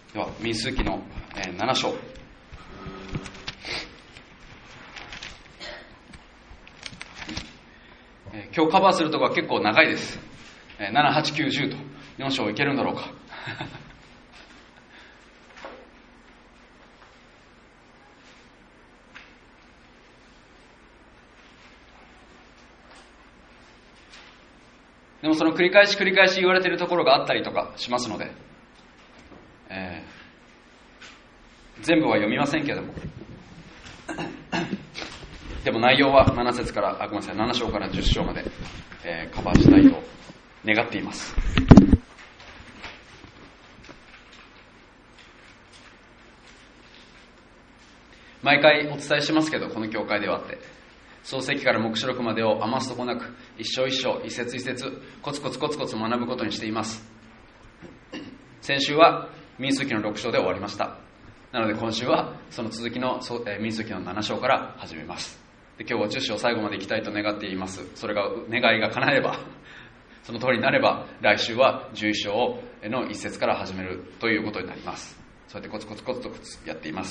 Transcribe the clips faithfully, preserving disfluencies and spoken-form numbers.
では民数記のなな章、今日カバーするところは結構長いです。なな、はち、きゅう、じゅうとよん章いけるんだろうかでもその繰り返し繰り返し言われているところがあったりとかしますので、えー、全部は読みませんけれどもでも内容はなな節からあごめんなさいなな章からじゅっ章まで、えー、カバーしたいと願っています。毎回お伝えしますけど、この教会ではあって創世記から黙示録までを余すとこなく一章一章一節一節コツコツコツコツ学ぶことにしています。先週は民数記のろく章で終わりました。なので今週はその続きの民数記のなな章から始めます。で今日はじゅっ章最後までいきたいと願っています。それが願いが叶えればその通りになれば来週はじゅういち章の一節から始めるということになります。そうやってコツコツコツコツやっています。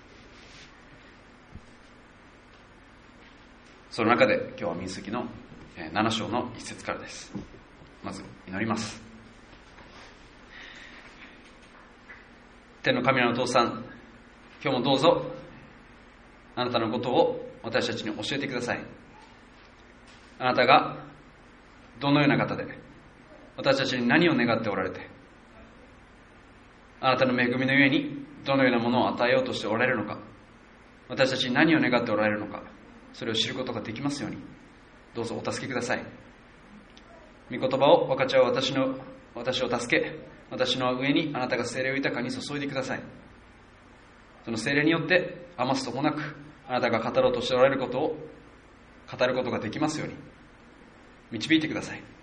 その中で今日は民数記のなな章の一節からです。まず祈ります。天の神のお父さん、今日もどうぞあなたのことを私たちに教えてください。あなたがどのような方で私たちに何を願っておられて、あなたの恵みのゆえにどのようなものを与えようとしておられるのか、私たちに何を願っておられるのか、それを知ることができますようにどうぞお助けください。御言葉を分かち合う私の私を助け、私の上にあなたが聖霊を豊かに注いでください。その聖霊によって余すとこなくあなたが語ろうとしておられることを語ることができますように導いてください。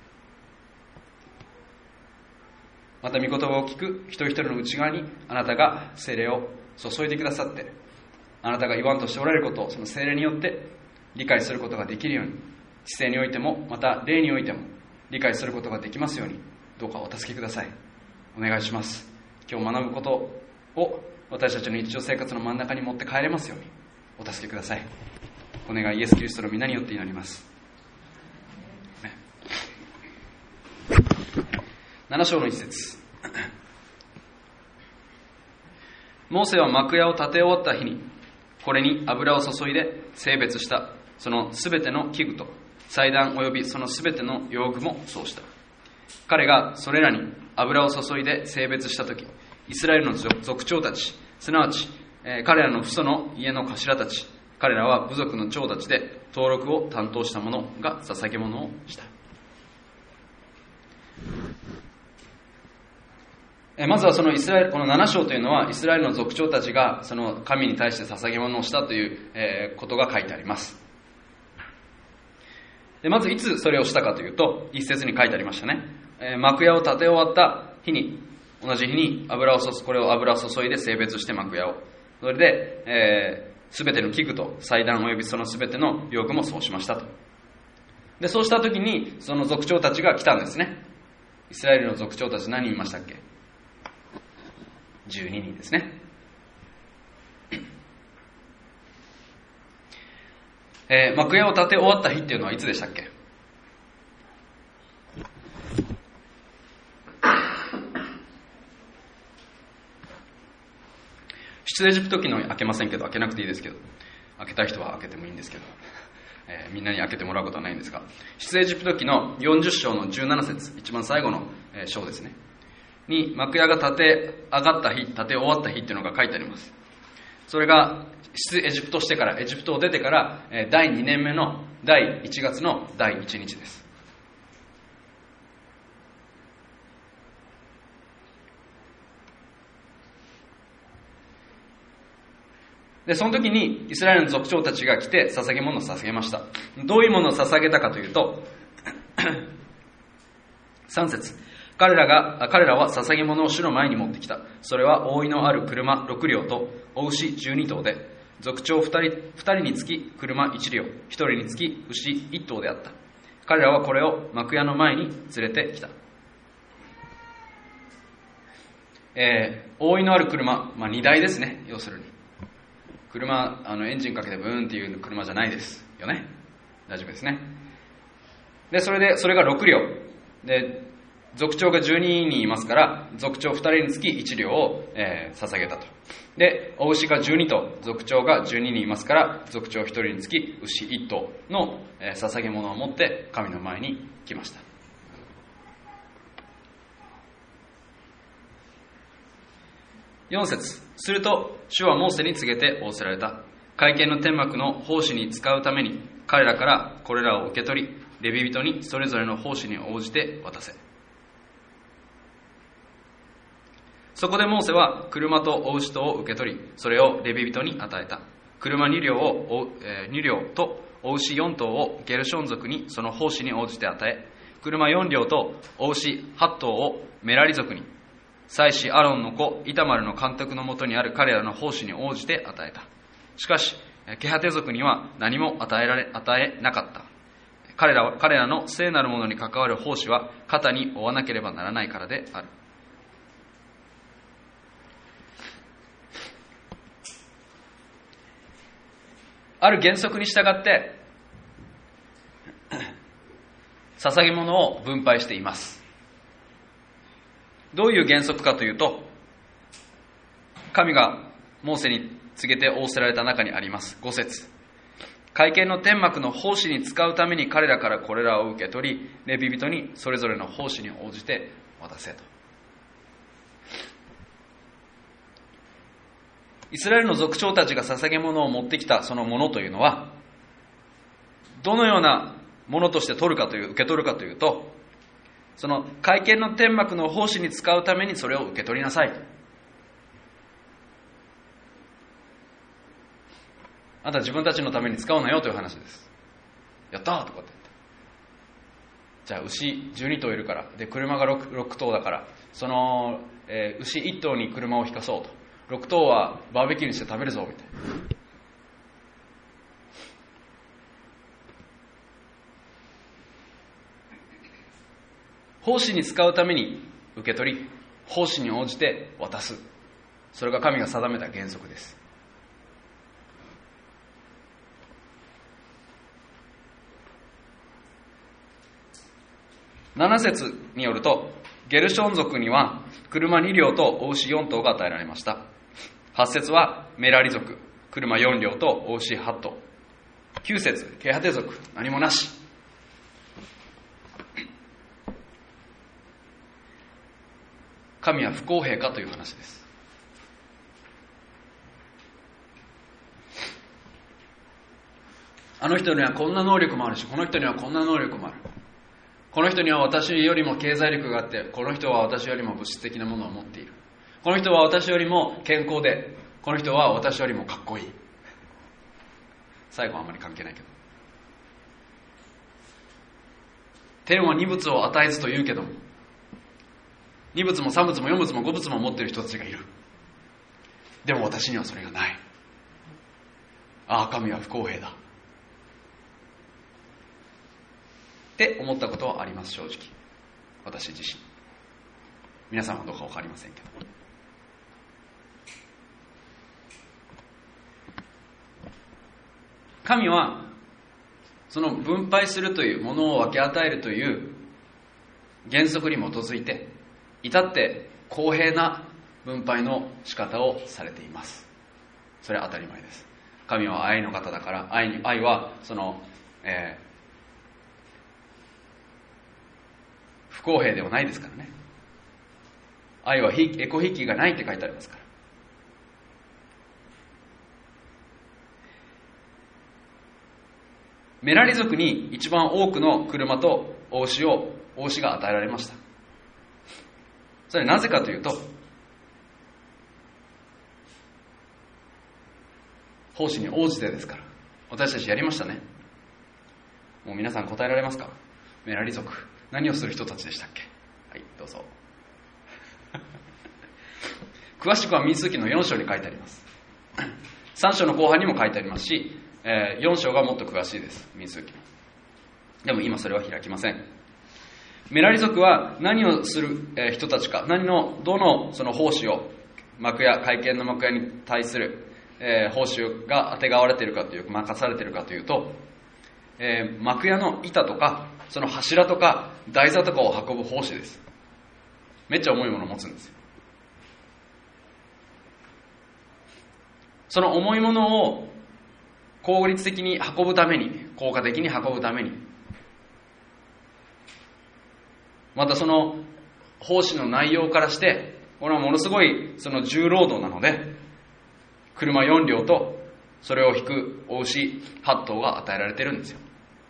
また御言葉を聞く一人一人の内側にあなたが聖霊を注いでくださって、あなたが言わんとしておられることをその聖霊によって理解することができるように、知性においてもまた霊においても理解することができますようにどうかお助けください。お願いします。今日学ぶことを私たちの日常生活の真ん中に持って帰れますようにお助けください。お願いイエス・キリストの皆によって祈ります。なな章の一節、モーセは幕屋を建て終わった日にこれに油を注いで性別したそのすべての器具と祭壇およびそのすべての用具もそうした。彼がそれらに油を注いで性別したとき、イスラエルの族長たち、すなわち、えー、彼らの父祖の家の頭たち、彼らは部族の長たちで登録を担当した者が捧げ物をした。えー、まずはそのイスラエル、このなな章というのはイスラエルの族長たちがその神に対して捧げ物をしたという、えー、ことが書いてあります。でまずいつそれをしたかというと、一節に書いてありましたね。えー、幕屋を建て終わった日に、同じ日に油を注これを油を注いで性別して幕屋を、それで、えー、全ての器具と祭壇およびその全ての用具もそうしましたと。でそうした時にその族長たちが来たんですね。イスラエルの族長たち何人いましたっけ？じゅうににんですね。えー、幕屋を建て終わった日っていうのはいつでしたっけ？出エジプト記の開けませんけど、開けなくていいですけど、開けたい人は開けてもいいんですけど、えー、みんなに開けてもらうことはないんですが、出エジプト記のよんじゅっ章のじゅうなな節、一番最後の章ですねに、幕屋が建て上がった日、建て終わった日っていうのが書いてあります。それが出エジプトしてから、エジプトを出てからだいにねんめのだいいちがつのだいいちにちです。でその時にイスラエルの族長たちが来て捧げ物を捧げました。どういうものを捧げたかというとさん節、彼らが彼らは捧げ物を主の前に持ってきた。それは覆いのある車ろく両とお牛じゅうに頭で、族長 2, 人2人につき車いち両、ひとりにつき牛いち頭であった。彼らはこれを幕屋の前に連れてきた。 えー、覆いのある車、まあ、荷台ですね。要するに車、あのエンジンかけてブーンっていう車じゃないですよね。大丈夫ですね。でそれでそれがろく両で、族長がじゅうににんいますから、族長ふたりにつきいち両を、えー、捧げたと。でお牛がじゅうに頭、族長がじゅうににんいますから、族長ひとりにつき牛いっ頭の、えー、捧げ物を持って神の前に来ました。よん節、すると主はモーセに告げて仰せられた。会見の天幕の奉仕に使うために彼らからこれらを受け取り、レビ人にそれぞれの奉仕に応じて渡せ。そこでモーセは車とお牛とを受け取り、それをレビ人に与えた。車に両を、えー、に両とお牛よん頭をゲルション族にその奉仕に応じて与え、車よん両とお牛はち頭をメラリ族に、祭司アロンの子イタマルの監督のもとにある彼らの奉仕に応じて与えた。しかしケハテ族には何も与えられ与えなかった。彼らは彼らの聖なるものに関わる奉仕は肩に負わなければならないからである。ある原則に従って捧げ物を分配しています。どういう原則かというと、神がモーセに告げて仰せられた中にあります。ご節、会見の天幕の奉仕に使うために彼らからこれらを受け取り、レビ人にそれぞれの奉仕に応じて渡せと。イスラエルの族長たちが捧げ物を持ってきたそのものというのは、どのようなものとして取るかという、受け取るかというと、その会見の天幕の奉仕に使うためにそれを受け取りなさいと。あなた自分たちのために使うなよという話です。やったーとかって言って、じゃあ牛じゅうに頭いるから、で車が 6, 6頭だから、その、えー、牛いっ頭に車を引かそうと、ろく頭はバーベキューにして食べるぞみたいな。奉仕に使うために受け取り、奉仕に応じて渡す。それが神が定めた原則です。なな節によると、ゲルション族には車に両とお牛よん頭が与えられました。はち節はメラリ族、車よん両とお牛はち頭。きゅう節、ケハテ族、何もなし。神は不公平かという話です。あの人にはこんな能力もあるし、この人にはこんな能力もある。この人には私よりも経済力があって、この人は私よりも物質的なものを持っている。この人は私よりも健康で、この人は私よりもかっこいい。最後はあんまり関係ないけど、天は二物を与えずと言うけども、二物も三物も四物も五物も持っている人たちがいる。でも私にはそれがない。ああ、神は不公平だって思ったことはあります。正直私自身、皆さんはどうか分かりませんけど、神はその分配するというものを分け与えるという原則に基づいて、至って公平な分配の仕方をされています。それは当たり前です。神は愛の方だから、愛に愛はその、えー、不公平ではないですからね。愛はエコひいきがないって書いてありますから。メラリ族に一番多くの車とお牛をお牛が与えられました。それはなぜかというと、奉仕に応じてですから。私たちやりましたね。もう皆さん答えられますか？メラリ族、何をする人たちでしたっけ？はい、どうぞ。詳しくは民数記のよん章に書いてあります。さん章の後半にも書いてありますし、えー、よん章がもっと詳しいです、民数記の。でも今それは開きません。 メラリ族は何をする人たちか、何のどのその奉仕を幕屋、会見の幕屋に対する、えー、報酬があてがわれているかという任されているかというと、えー、幕屋の板とかその柱とか台座とかを運ぶ奉仕です。めっちゃ重いものを持つんですよ。その重いものを効率的に運ぶために、効果的に運ぶために、またその奉仕の内容からして、これはものすごいその重労働なので、車よんりょうとそれを引くお牛はっとうが与えられているんですよ。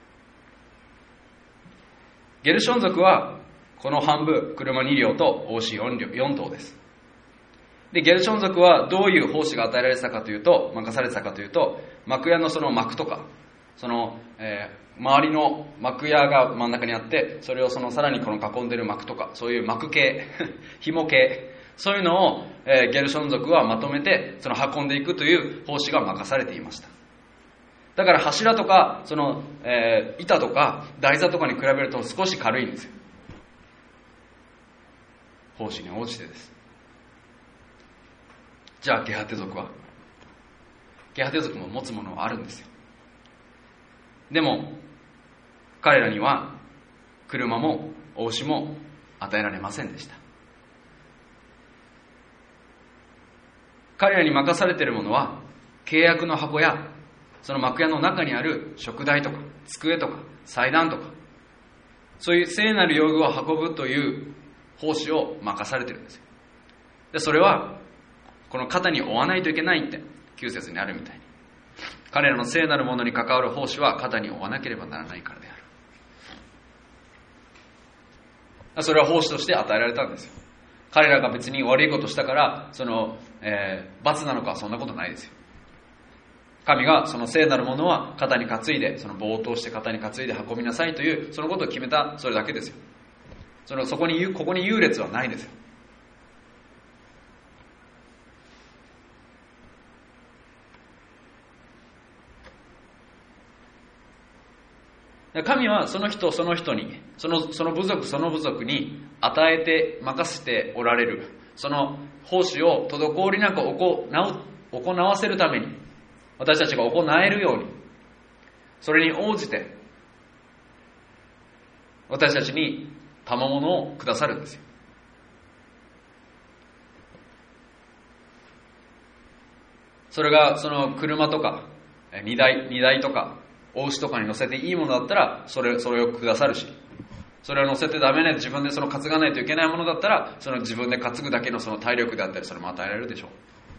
ゲルション族はこの半分、車にりょうとお牛よんとうです。で、ゲルション族はどういう奉仕が与えられてたかというと、任されてたかというと、幕屋のその幕とか、その、えー、周りの幕屋が真ん中にあって、それをそのさらにこの囲んでいる幕とか、そういう幕系、紐系、そういうのを、えー、ゲルション族はまとめてその運んでいくという奉仕が任されていました。だから柱とかその、えー、板とか台座とかに比べると少し軽いんですよ。奉仕に応じてです。じゃあゲハテ族はゲハテ族も持つものはあるんですよ。でも彼らには車もお牛も与えられませんでした。彼らに任されているものは契約の箱やその幕屋の中にある食台とか机とか祭壇とか、そういう聖なる用具を運ぶという奉仕を任されているんですよ。でそれはこの肩に負わないといけないってきゅう節にあるみたいに、彼らの聖なるものに関わる奉仕は肩に負わなければならないからである。それは奉仕として与えられたんですよ。彼らが別に悪いことしたからその、えー、罰なのか、そんなことないですよ。神がその聖なるものは肩に担いで、その棒を通して肩に担いで運びなさいというそのことを決めた、それだけですよ。そのそこにここに優劣はないですよ。神はその人その人に、そのその部族その部族に与えて任せておられる、その奉仕を滞りなく行う行わせるために、私たちが行えるように、それに応じて私たちに賜物をくださるんですよ。それがその車とか荷台、荷台とかお牛とかに乗せていいものだったらそれ、それをくださるし、それを乗せてダメな自分でその担がないといけないものだったらその自分で担ぐだけのその体力であったり、それも与えられるでしょう。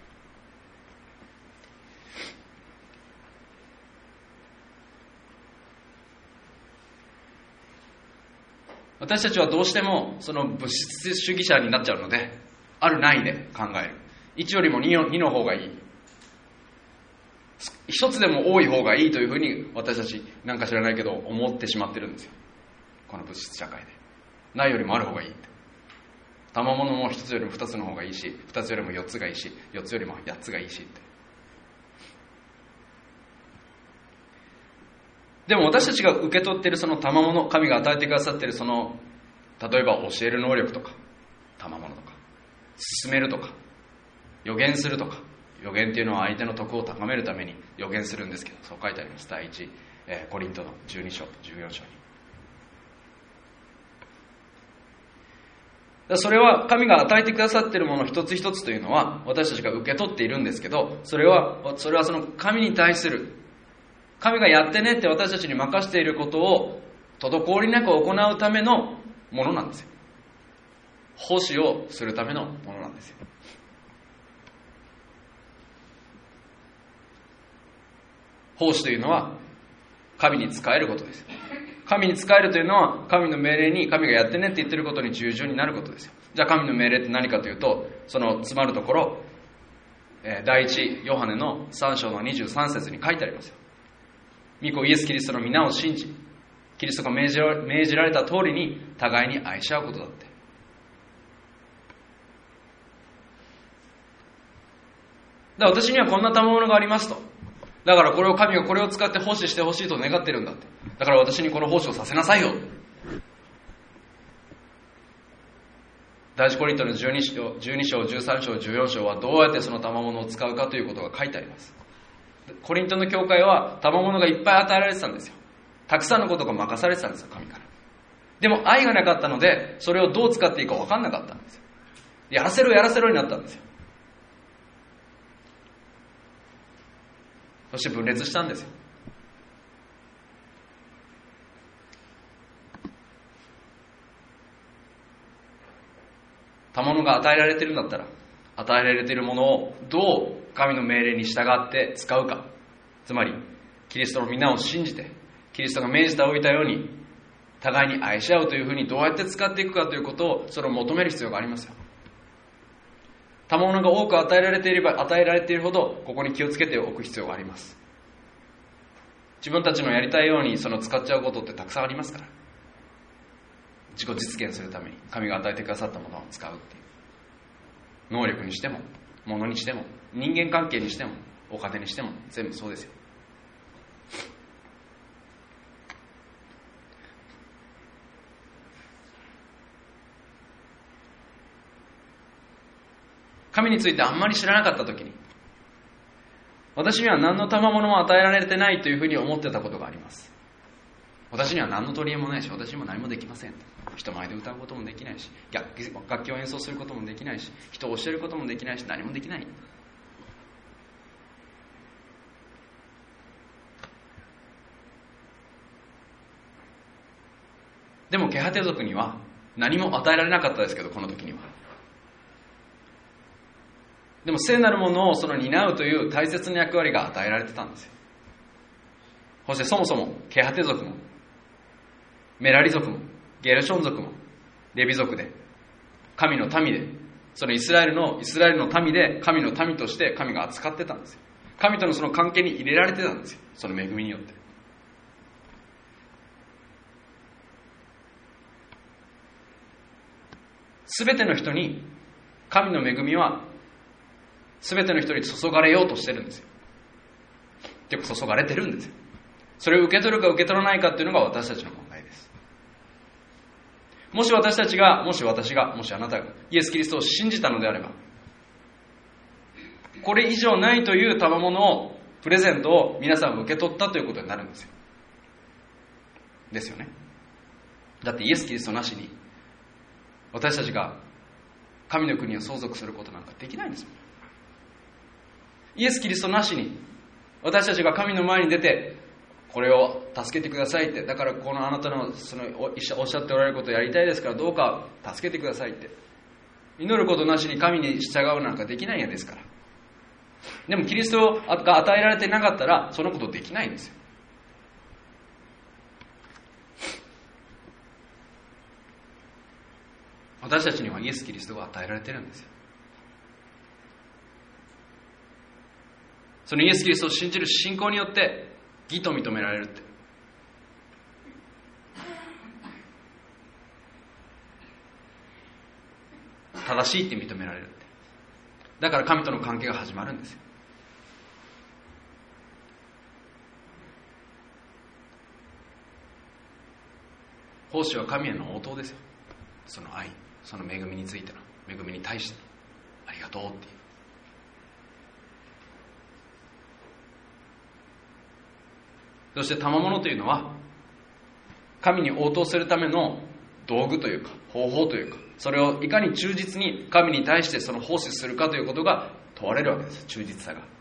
私たちはどうしてもその物質主義者になっちゃうので、あるないで考える。いちよりも 2, の2の方がいい、一つでも多い方がいいというふうに私たちなんか知らないけど思ってしまってるんですよ。この物質社会でないよりもある方がいいって。賜物も一つよりも二つの方がいいし、二つよりも四つがいいし、四つよりも八つがいいしって。でも私たちが受け取っているその賜物、神が与えてくださっているその、例えば教える能力とか賜物とか、進めるとか予言するとか、予言というのは相手の徳を高めるために予言するんですけど、そう書いてあります。第一、えー、コリントのじゅうに章じゅうよん章に。それは神が与えてくださっているもの一つ一つというのは私たちが受け取っているんですけど、それはそれはその神に対する、神がやってねって私たちに任せていることを滞りなく行うためのものなんですよ。奉仕をするためのものなんですよ。奉仕というのは神に仕えることです。神に仕えるというのは神の命令に、神がやってねって言ってることに従順になることですよ。じゃあ神の命令って何かというと、その詰まるところ、第一ヨハネのさん章のにじゅうさん節に書いてありますよ。御子イエス・キリストの皆を信じ、キリストが命じら、命じられた通りに互いに愛し合うことだって。だから私にはこんな賜物がありますと。だからこれを神がこれを使って奉仕してほしいと願ってるんだって。だから私にこの奉仕をさせなさいよ。 第一コリントのじゅうに章、じゅうに章、じゅうさん章、じゅうよん章はどうやってその賜物を使うかということが書いてあります。コリントの教会は賜物がいっぱい与えられてたんですよ。たくさんのことが任されてたんですよ、神から。でも愛がなかったので、それをどう使っていいか分かんなかったんですよ。やらせろやらせろになったんですよ。そして分裂したんですよ。賜物が与えられているんだったら、与えられているものをどう神の命令に従って使うか。つまりキリストの皆を信じて、キリストが命じておいたように互いに愛し合うというふうにどうやって使っていくかということを、それを求める必要がありますよ。賜物が多く与えられていれば与えられているほど、ここに気をつけておく必要があります。自分たちのやりたいようにその使っちゃうことってたくさんありますから。自己実現するために神が与えてくださったものを使うっていう、能力にしても物にしても人間関係にしてもお金にしても全部そうですよ。神についてあんまり知らなかったときに、私には何の賜物も与えられてないというふうに思ってたことがあります。私には何の取り柄もないし、私にも何もできません。人前で歌うこともできないし、楽器を演奏することもできないし、人を教えることもできないし、何もできない。でもケハテ族には何も与えられなかったですけど、この時には。でも聖なるものをその担うという大切な役割が与えられてたんですよ。そしてそもそもケハテ族もメラリ族もゲルション族もレビ族で神の民で、そのイスラエルのイスラエルの民で神の民として神が扱ってたんですよ。神とのその関係に入れられてたんですよ、その恵みによって。すべての人に神の恵みはすべての人に注がれようとしてるんですよ。結構注がれてるんですよ。それを受け取るか受け取らないかっていうのが私たちの問題です。もし私たちが、もし私が、もしあなたがイエス・キリストを信じたのであれば、これ以上ないという賜物を、プレゼントを皆さん受け取ったということになるんですよ。ですよね。だってイエス・キリストなしに私たちが神の国を相続することなんかできないんですもん。イエス・キリストなしに私たちが神の前に出て、これを助けてくださいって、だからこのあなたのそのおっしゃっておられることをやりたいですから、どうか助けてくださいって祈ることなしに神に従うなんかできないやですから。でもキリストが与えられてなかったらそのことできないんですよ。私たちにはイエス・キリストが与えられてるんですよ。そのイエス・キリストを信じる信仰によって義と認められるって、正しいって認められるって、だから神との関係が始まるんですよ。奉仕は神への応答ですよ。その愛、その恵みについての、恵みに対してのありがとうっていう。そして賜物というのは神に応答するための道具というか方法というか、それをいかに忠実に神に対してその奉仕するかということが問われるわけです。忠実さが。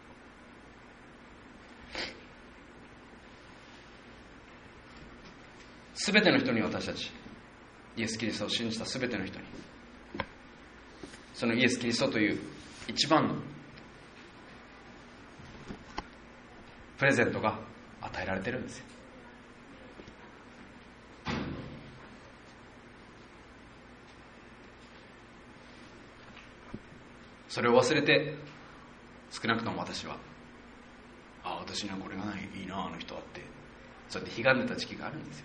すべての人に、私たちイエス・キリストを信じたすべての人に、そのイエス・キリストという一番のプレゼントが与えられてるんですよ。それを忘れて、少なくとも私は、ああ私にはこれがない、いいなあの人はって、そうやって悲願でた時期があるんですよ。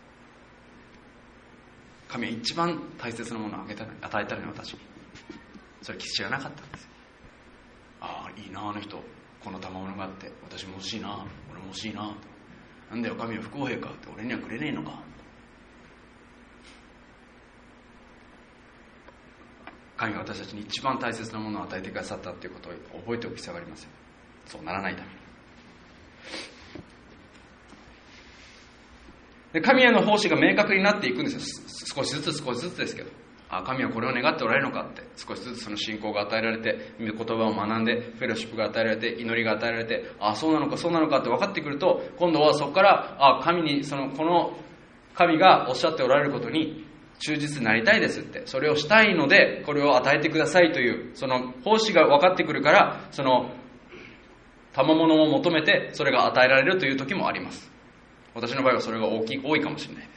神は一番大切なものをあげたのに、与えたのに私に、それ知らなかったんですよ。ああいいなあの人、この賜物があって私も欲しいな、俺も欲しいな、なんだよ神は不公平かって、俺にはくれねえのか。 神が私たちに一番大切なものを与えてくださったということを覚えておく必要がありますよ。そうならないために。で、神への奉仕が明確になっていくんですよ。少しずつ少しずつですけど、あ、神はこれを願っておられるのかって、少しずつその信仰が与えられて、言葉を学んで、フェローシップが与えられて、祈りが与えられて、あ、そうなのかそうなのかって分かってくると、今度はそこから、あ、神に、その、この神がおっしゃっておられることに忠実になりたいですって、それをしたいので、これを与えてくださいという、その奉仕が分かってくるから、その、賜物を求めて、それが与えられるという時もあります。私の場合はそれが大きい、多いかもしれないです。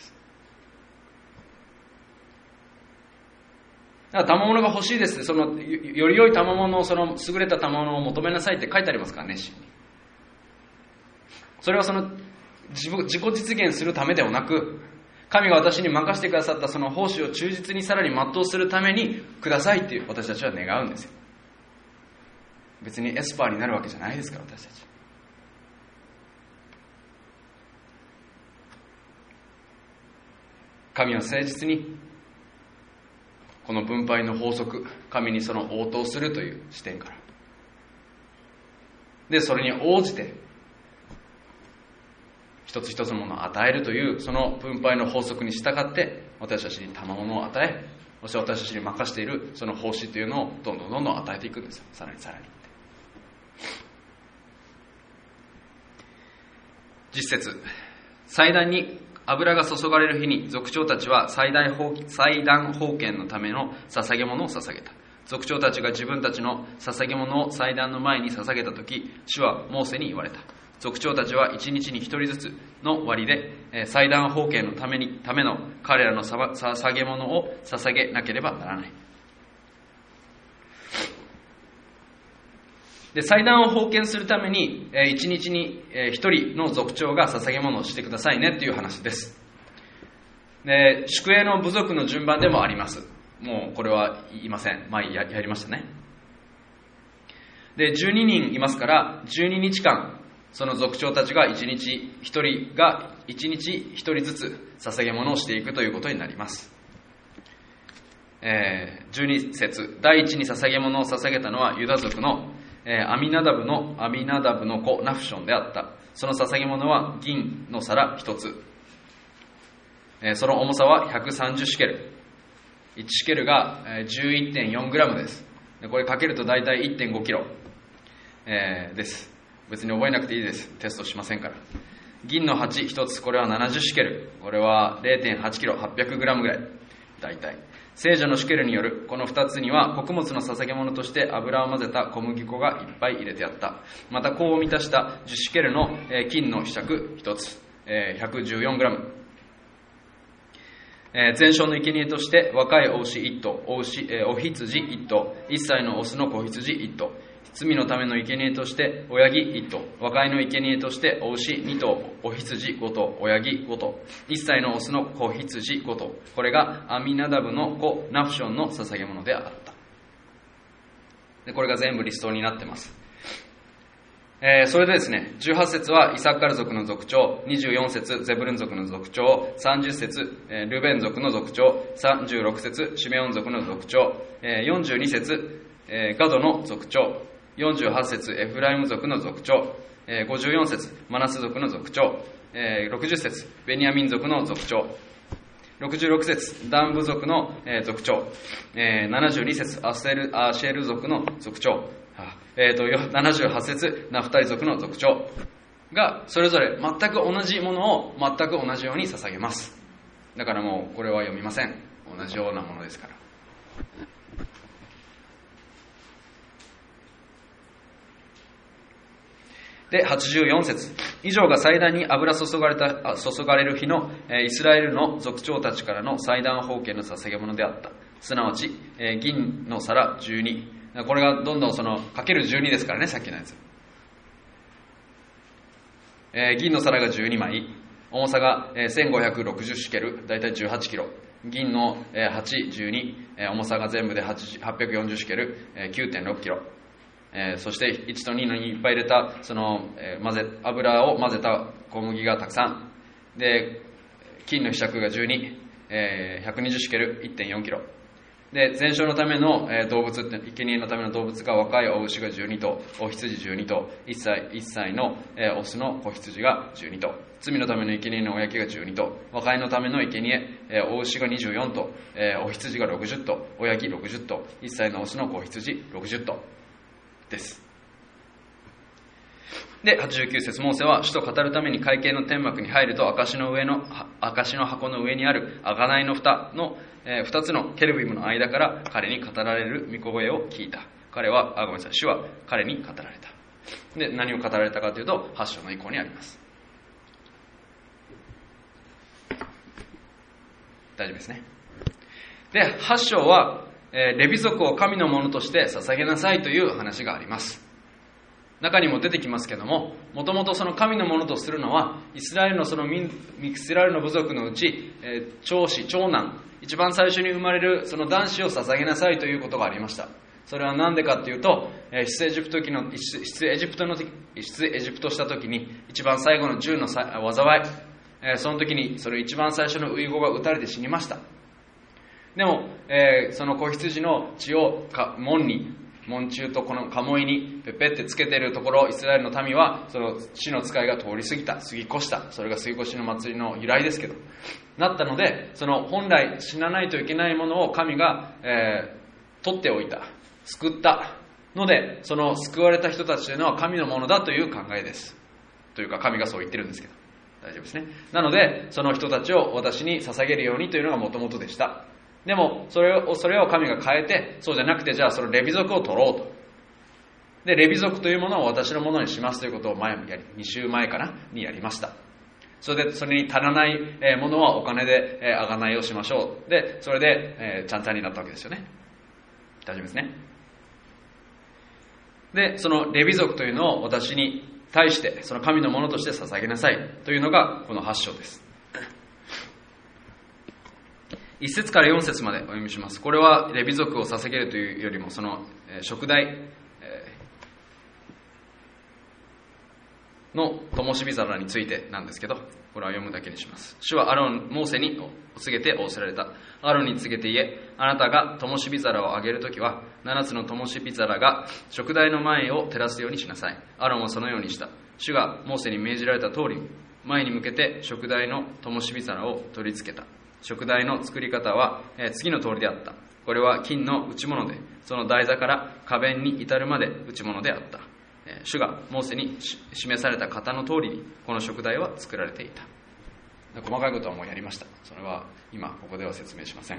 だから賜物が欲しいです。そのより良い賜物を、その優れた賜物を求めなさいって書いてありますからね、熱心に。それはその自己実現するためではなく、神が私に任せてくださったその奉仕を忠実にさらに全うするためにくださいっていう私たちは願うんですよ。別にエスパーになるわけじゃないですから、私たち。神は誠実にこの分配の法則、神にその応答するという視点からで、それに応じて一つ一つのものを与えるというその分配の法則に従って私たちに賜物を与え、そして私たちに任せているその奉仕というのをどんどんどんどん与えていくんですよ。さらにさらに。実節、祭壇に油が注がれる日に族長たちは祭壇奉献のための捧げ物を捧げた。族長たちが自分たちの捧げ物を祭壇の前に捧げたとき、主はモーセに言われた。族長たちは一日に一人ずつの割で祭壇奉献のためにための彼らの捧げ物を捧げなければならない。で、祭壇を奉献するために一日に一人の族長が捧げ物をしてくださいねっていう話です。で、宿営の部族の順番でもあります。もうこれは言いません。前 や, やりましたね。で、じゅうににんいますからじゅうににちかんその族長たちが一日一人が一日一人ずつ捧げ物をしていくということになります。えー、じゅうに節、第一に捧げ物を捧げたのはユダ族のアミナダブのアミナダブの子ナフションであった。その捧げ物は銀の皿一つ、その重さはひゃくさんじゅうシケル、いちシケルが じゅういってんよんグラム です。これかけると大体 いってんごキロ、えー、です。別に覚えなくていいです。テストしませんから。銀の鉢一つ、これはななじゅうシケル、これは れいてんはちキロ、はっぴゃくグラム ぐらい大体。聖女のシケルによるこの二つには穀物の捧げ物として油を混ぜた小麦粉がいっぱい入れてあった。また香を満たしたじゅうシケルの金の柄杓一つ、ひゃくじゅうよんグラム、全焼の生贄として若いお牛一頭、お牛、お羊一頭、一歳のオスの子羊一頭、罪のための生贄として親木一頭、和解の生贄としてお牛二頭、お羊五頭、親木五頭、一歳のオスの子羊五頭。これがアミナダブの子ナフションの捧げ物であった。で、これが全部リストになってます。えー、それでですね、じゅうはち節はイサッカル族の族長、にじゅうよん節ゼブルン族の族長、さんじゅう節、えー、ルベン族の族長、さんじゅうろく節シメオン族の族長、えー、よんじゅうに節、えー、ガドの族長、よんじゅうはち節エフライム族の族長、えー、ごじゅうよん節マナス族の族長、えー、ろくじゅう節ベニヤミン族の族長、ろくじゅうろく節ダンブ族の、えー、族長、えー、ななじゅうに節アセルアシェル族の族長、えー、とななじゅうはち節ナフタリ族の族長がそれぞれ全く同じものを全く同じように捧げます。だからもうこれは読みません。同じようなものですから。で、はちじゅうよん節以上が祭壇に油注がれた注がれる日のイスラエルの族長たちからの祭壇奉献の捧げ物であった。すなわち銀の皿じゅうに、これがどんどんそのかけるじゅうにですからね、さっきのやつ、えー、銀の皿がじゅうにまい、重さがせんごひゃくろくじゅうシケル、だいたいじゅうはちキロ、銀の鉢じゅうに、重さが全部ではっぴゃくよんじゅうシケル、きゅうてんろくキロ、えー、そしていちとにのにいっぱい入れたその、えー、混ぜ油を混ぜた小麦がたくさんで、金の柄杓がじゅうに、えー、ひゃくにじゅうシケル いってんよんキロ、 で、全焼のための、えー、動物って、生贄のための動物が若いお牛がじゅうに頭、お羊じゅうに頭、いっさい、いっさいの、えー、オスの子羊がじゅうに頭、罪のための生贄の親木がじゅうに頭、和解のための生贄、えー、お牛がにじゅうよん頭、えー、お羊がろくじゅっ頭、親木ろくじゅっ頭、いっさいのオスの子羊ろくじゅっ頭です。で、はちじゅうきゅう節、モーセは主と語るために会見の天幕に入ると、証の上の証の箱の上にある贖いの蓋の、えー、ふたつのケルビムの間から彼に語られる御声を聞いた。彼は、あ、ごめんなさい、主は彼に語られた。で、何を語られたかというと、はち章の以降にあります。大丈夫ですね。で、はち章は、えー、レビ族を神のものとして捧げなさいという話があります。中にも出てきますけども、もともとその神のものとするのは、イスラエルのその民、イスラエルの部族のうち、えー、長子、長男、一番最初に生まれるその男子を捧げなさいということがありました。それは何でかというと、えー、出エジプト時の出エジプトの出エジプトした時に一番最後の銃の災い、えー、その時にそれ一番最初の遺子が撃たれて死にました。でも、えー、その子羊の血をか門に門中とこの鴨居にペペってつけているところ、イスラエルの民はその死の使いが通り過ぎた、過ぎ越した、それが過ぎ越しの祭りの由来ですけど、なったので、その本来死なないといけないものを神が、えー、取っておいた、救ったので、その救われた人たちというのは神のものだという考えです。というか神がそう言ってるんですけど、大丈夫ですね。なので、その人たちを私に捧げるようにというのがもともとでした。でもそれを、それを神が変えて、そうじゃなくて、じゃあそのレビ族を取ろうと。で、レビ族というものを私のものにしますということを前やり、に週前かなにやりました。それで、それに足らないものはお金で贖いをしましょう。で、それで、えー、ちゃんちゃんになったわけですよね。大丈夫ですね。で、そのレビ族というのを私に対して、その神のものとして捧げなさいというのがこのはち章です。いっ節からよん節までお読みします。これはレビ族を捧げるというよりも、その、えー、食代、えー、の灯火皿についてなんですけど、これは読むだけにします。主はアロン、モーセに告げて仰せられた。アロンに告げて言え、あなたが灯火皿をあげるときは、七つの灯火皿が食台の前を照らすようにしなさい。アロンはそのようにした。主がモーセに命じられた通り、前に向けて食台の灯火皿を取り付けた。食台の作り方は、えー、次の通りであった。これは金の打ち物で、その台座から花弁に至るまで打ち物であった。えー、主がモーセに示された型の通りに、この食台は作られていた。細かいことはもうやりました。それは今ここでは説明しません。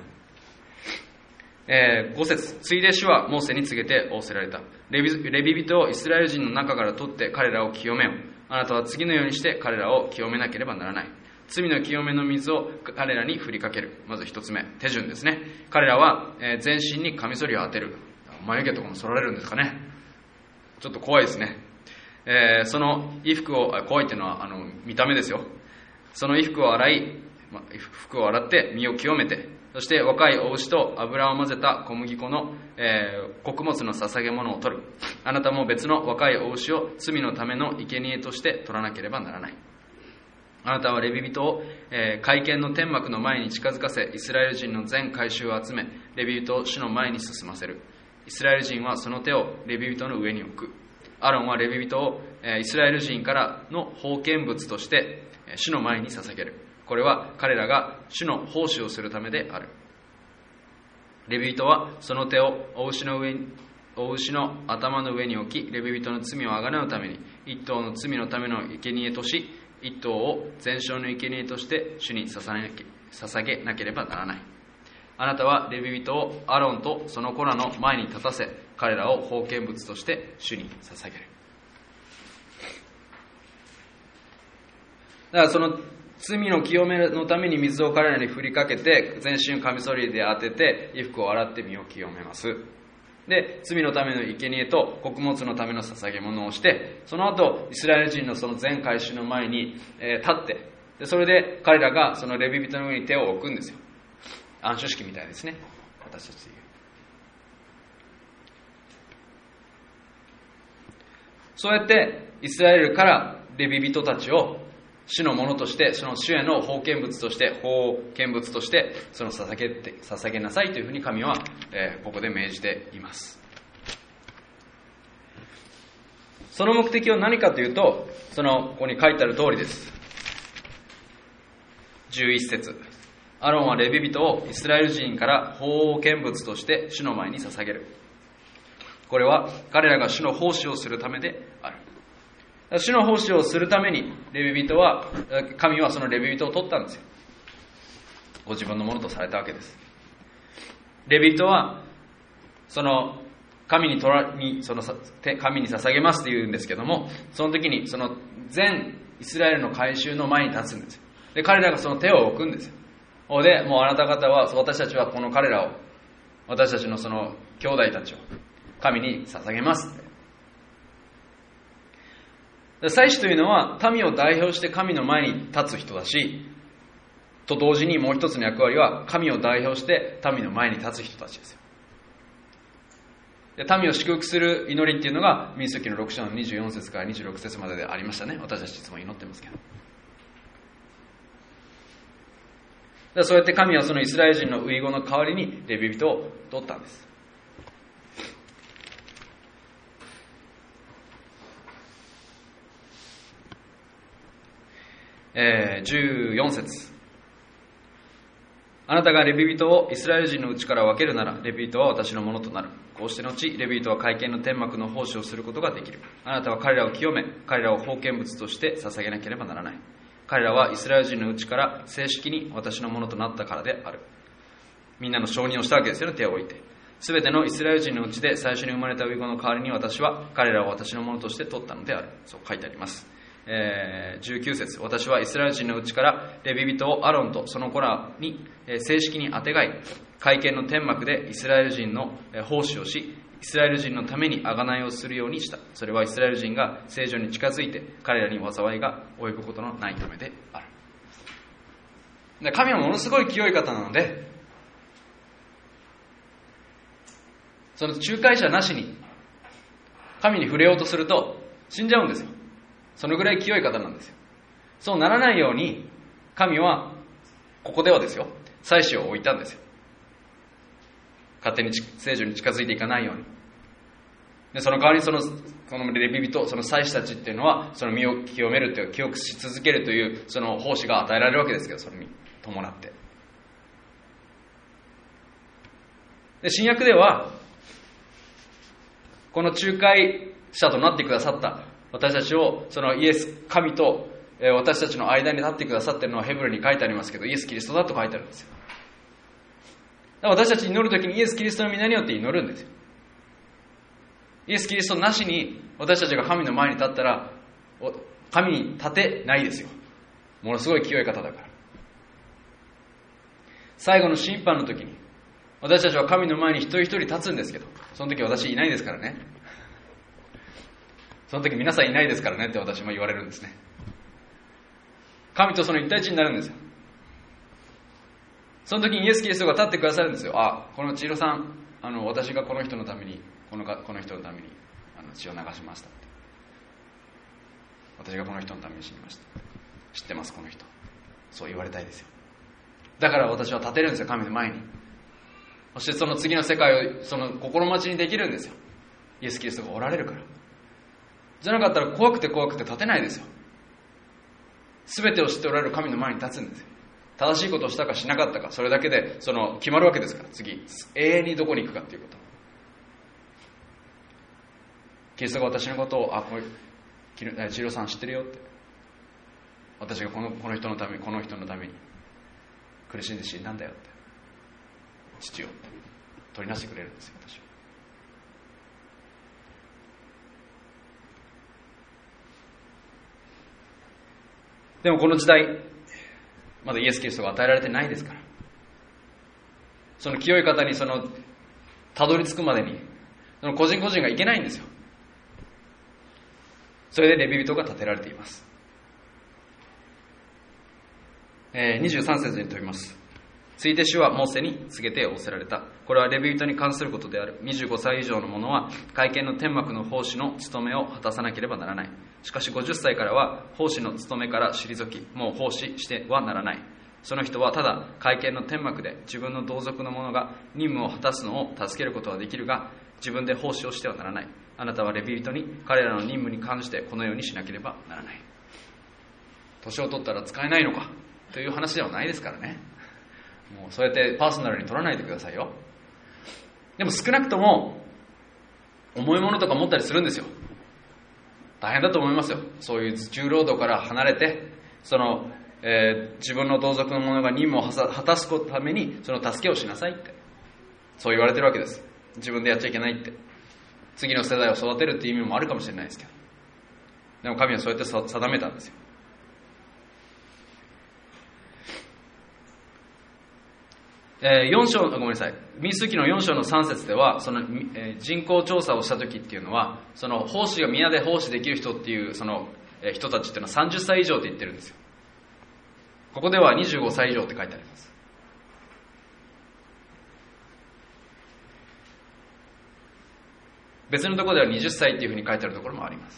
えー、ご節、ついで主はモーセに告げて仰せられた。レビ、レビ人をイスラエル人の中から取って彼らを清めよう。あなたは次のようにして彼らを清めなければならない。罪の清めの水を彼らに振りかける。まず一つ目、手順ですね。彼らは、えー、全身にカミソリを当てる。眉毛とかも剃られるんですかね。ちょっと怖いですね。えー、その衣服を、怖いっていうのはあの見た目ですよ。その衣服を洗い、ま、服を洗って身を清めて、そして若いお牛と油を混ぜた小麦粉の、えー、穀物の捧げ物を取る。あなたも別の若いお牛を罪のための生贄として取らなければならない。あなたはレビ人を、えー、会見の天幕の前に近づかせ、イスラエル人の全会衆を集め、レビ人を主の前に進ませる。イスラエル人はその手をレビ人の上に置く。アロンはレビ人を、えー、イスラエル人からの奉献物として、えー、主の前に捧げる。これは彼らが主の奉仕をするためである。レビ人はその手をお牛の上にお牛の頭の上に置き、レビ人の罪をあがなうために一頭の罪のための生贄とし、一頭を全焼の生贄として主に捧げなければならない。あなたはレビ人をアロンとその子らの前に立たせ、彼らを奉献物として主に捧げる。だからその罪の清めのために水を彼らに振りかけて、全身をカミソリで当てて衣服を洗って身を清めます。で、罪のための生贄と穀物のための捧げ物をして、その後イスラエル人のその全会衆の前に、えー、立って、でそれで彼らがそのレビ人の上に手を置くんですよ。安守式みたいですね、私たちで言う。そうやってイスラエルからレビ人たちを主のものとして、その主への奉献物として、奉献物として、その捧げて、捧げなさいというふうに神は、えー、ここで命じています。その目的は何かというと、その、ここに書いてある通りです。じゅういち節。アロンはレビ人をイスラエル人から奉献物として主の前に捧げる。これは彼らが主の奉仕をするためである。主の奉仕をするためにレビ人は、神はそのレビ人を取ったんですよ。ご自分のものとされたわけです。レビ人はその神にとらにその神に捧げますと言うんですけども、その時にその全イスラエルの改宗の前に立つんですよ。で、彼らがその手を置くんですよ。で、もうあなた方は、私たちはこの彼らを、私たちのその兄弟たちを神に捧げます。祭司というのは民を代表して神の前に立つ人だし、と同時にもう一つの役割は神を代表して民の前に立つ人たちですよ。で、民を祝福する祈りっていうのが民数記のろく章のにじゅうよん節からにじゅうろく節まででありましたね。私たちいつも祈ってますけど。そうやって神はそのイスラエル人の遺言の代わりにレビ人を取ったんです。えー、じゅうよん節。あなたがレビ人をイスラエル人のうちから分けるなら、レビ人は私のものとなる。こうして後、レビ人は会見の天幕の奉仕をすることができる。あなたは彼らを清め、彼らを奉献物として捧げなければならない。彼らはイスラエル人のうちから正式に私のものとなったからである。みんなの承認をしたわけですよね、手を置いて。すべてのイスラエル人のうちで最初に生まれた遺言の代わりに私は彼らを私のものとして取ったのである。そう書いてあります。えー、じゅうきゅう節。私はイスラエル人のうちからレビ人をアロンとその子らに正式にあてがい、会見の天幕でイスラエル人の奉仕をし、イスラエル人のために贖いをするようにした。それはイスラエル人が聖女に近づいて彼らに災いが及ぶことのないためである。で、神はものすごい清い方なので、その仲介者なしに神に触れようとすると死んじゃうんですよ。そのぐらい清い方なんですよ。そうならないように神はここではですよ、祭司を置いたんですよ。勝手に聖女に近づいていかないように。で、その代わりにその、そのレビ人、その祭司たちっていうのは、その身を清めるという、清くし続けるという、その奉仕が与えられるわけですけど、それに伴って。で、新約では、この仲介者となってくださった、私たちを、そのイエス、神と私たちの間に立ってくださっているのはヘブルに書いてありますけど、イエス・キリストだと書いてあるんですよ。私たち祈るときにイエス・キリストの皆によって祈るんですよ。イエス・キリストなしに私たちが神の前に立ったら神に立てないですよ。ものすごい清い方だから。最後の審判の時に私たちは神の前に一人一人立つんですけど、その時私いないですからね。その時皆さんいないですからねって私も言われるんですね。神とその一対一になるんですよ。その時にイエス・キリストが立ってくださるんですよ。あ、この千尋さん、あの私がこの人のためにこのかこの人のためにあの血を流しましたって。私がこの人のために死にました。知ってますこの人。そう言われたいですよ。だから私は立てるんですよ、神の前に。そしてその次の世界をその心待ちにできるんですよ。イエス・キリストがおられるから。じゃなかったら怖くて怖くて立てないですよ。すべてを知っておられる神の前に立つんですよ。正しいことをしたかしなかったか、それだけでその決まるわけですから、次永遠にどこに行くかっていうこと。キリストが私のことを、あ、こういう千尋さん知ってるよって、私がこのこの人のためにこの人のために苦しんで死んだんだよって、父を取りなしてくれるんですよ、私は。でもこの時代まだイエス・キリストが与えられてないですから、その清い方にそのたどり着くまでにその個人個人がいけないんですよ。それでレビ人が立てられています。えー、にじゅうさん節に飛びます。 ついて主はモーセに告げて仰せられた。これはレビ人に関することである。にじゅうごさい以上の者は会見の天幕の奉仕の務めを果たさなければならない。しかしごじゅっさいからは奉仕の務めから退き、もう奉仕してはならない。その人はただ会見の天幕で自分の同族の者が任務を果たすのを助けることはできるが、自分で奉仕をしてはならない。あなたはレビ人に彼らの任務に関してこのようにしなければならない。年を取ったら使えないのかという話ではないですからね。もうそうやってパーソナルに取らないでくださいよ。でも少なくとも重いものとか持ったりするんですよ。大変だと思いますよ。そういう重労働から離れて、その、えー、自分の同族の者が任務を果たすためにその助けをしなさいって、そう言われてるわけです。自分でやっちゃいけないって、次の世代を育てるっていう意味もあるかもしれないですけど、でも神はそうやって定めたんですよ。えー、よん章、ごめんなさい、民数記のよん章のさん節では、その、えー、人口調査をした時っていうのは、その奉仕が宮で奉仕できる人っていうその、えー、人たちっていうのはさんじゅっさい以上って言ってるんですよ。ここではにじゅうごさい以上って書いてあります。別のところでははたちっていうふうに書いてあるところもあります。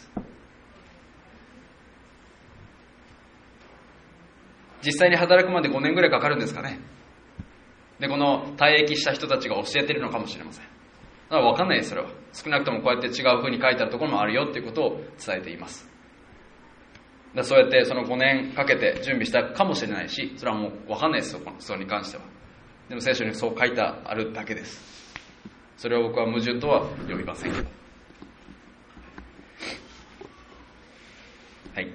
実際に働くまでごねんぐらいかかるんですかね。で、この退役した人たちが教えてるのかもしれません。だから分かんないです、それは。少なくともこうやって違う風に書いてあるところもあるよっていうことを伝えています。だそうやってそのごねんかけて準備したかもしれないし、それはもう分かんないです、それに関しては。でも聖書にそう書いてあるだけです。それを僕は矛盾とは呼びませんけど。はい。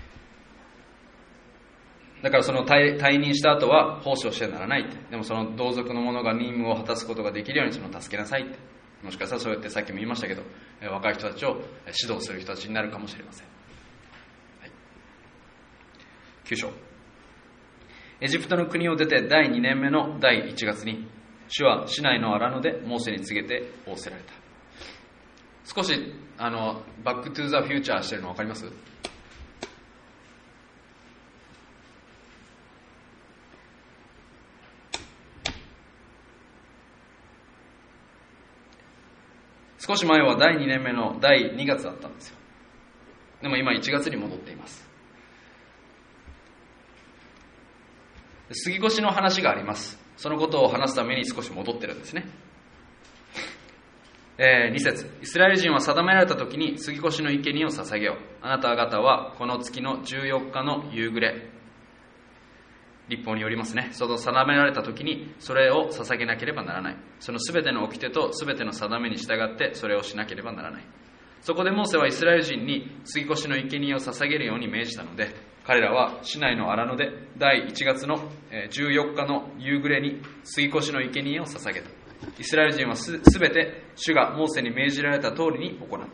だからその 退, 退任した後は奉仕をしてはならないって。でもその同族の者が任務を果たすことができるようにその助けなさいって。もしかしたらそうやってさっきも言いましたけど、若い人たちを指導する人たちになるかもしれません。はい、きゅう章。エジプトの国を出てだいにねんめのだいいちがつに、主はシナイの荒野でモーセに告げて仰せられた。少しあのバックトゥーザフューチャーしてるの分かります？少し前はだいにねんめのだいにがつだったんですよ。でも今いちがつに戻っています。杉越の話があります。そのことを話すために少し戻ってるんですね。えー、に節。イスラエル人は定められた時に杉越の生贄を捧げよう。あなた方はこの月のじゅうよっかの夕暮れ、律法によりますね。その定められた時にそれを捧げなければならない。そのすべての掟とすべての定めに従ってそれをしなければならない。そこでモーセはイスラエル人に杉越の生贄を捧げるように命じたので、彼らはシナイの荒野でだいいちがつのじゅうよっかの夕暮れに杉越の生贄を捧げた。イスラエル人はすべて主がモーセに命じられた通りに行った。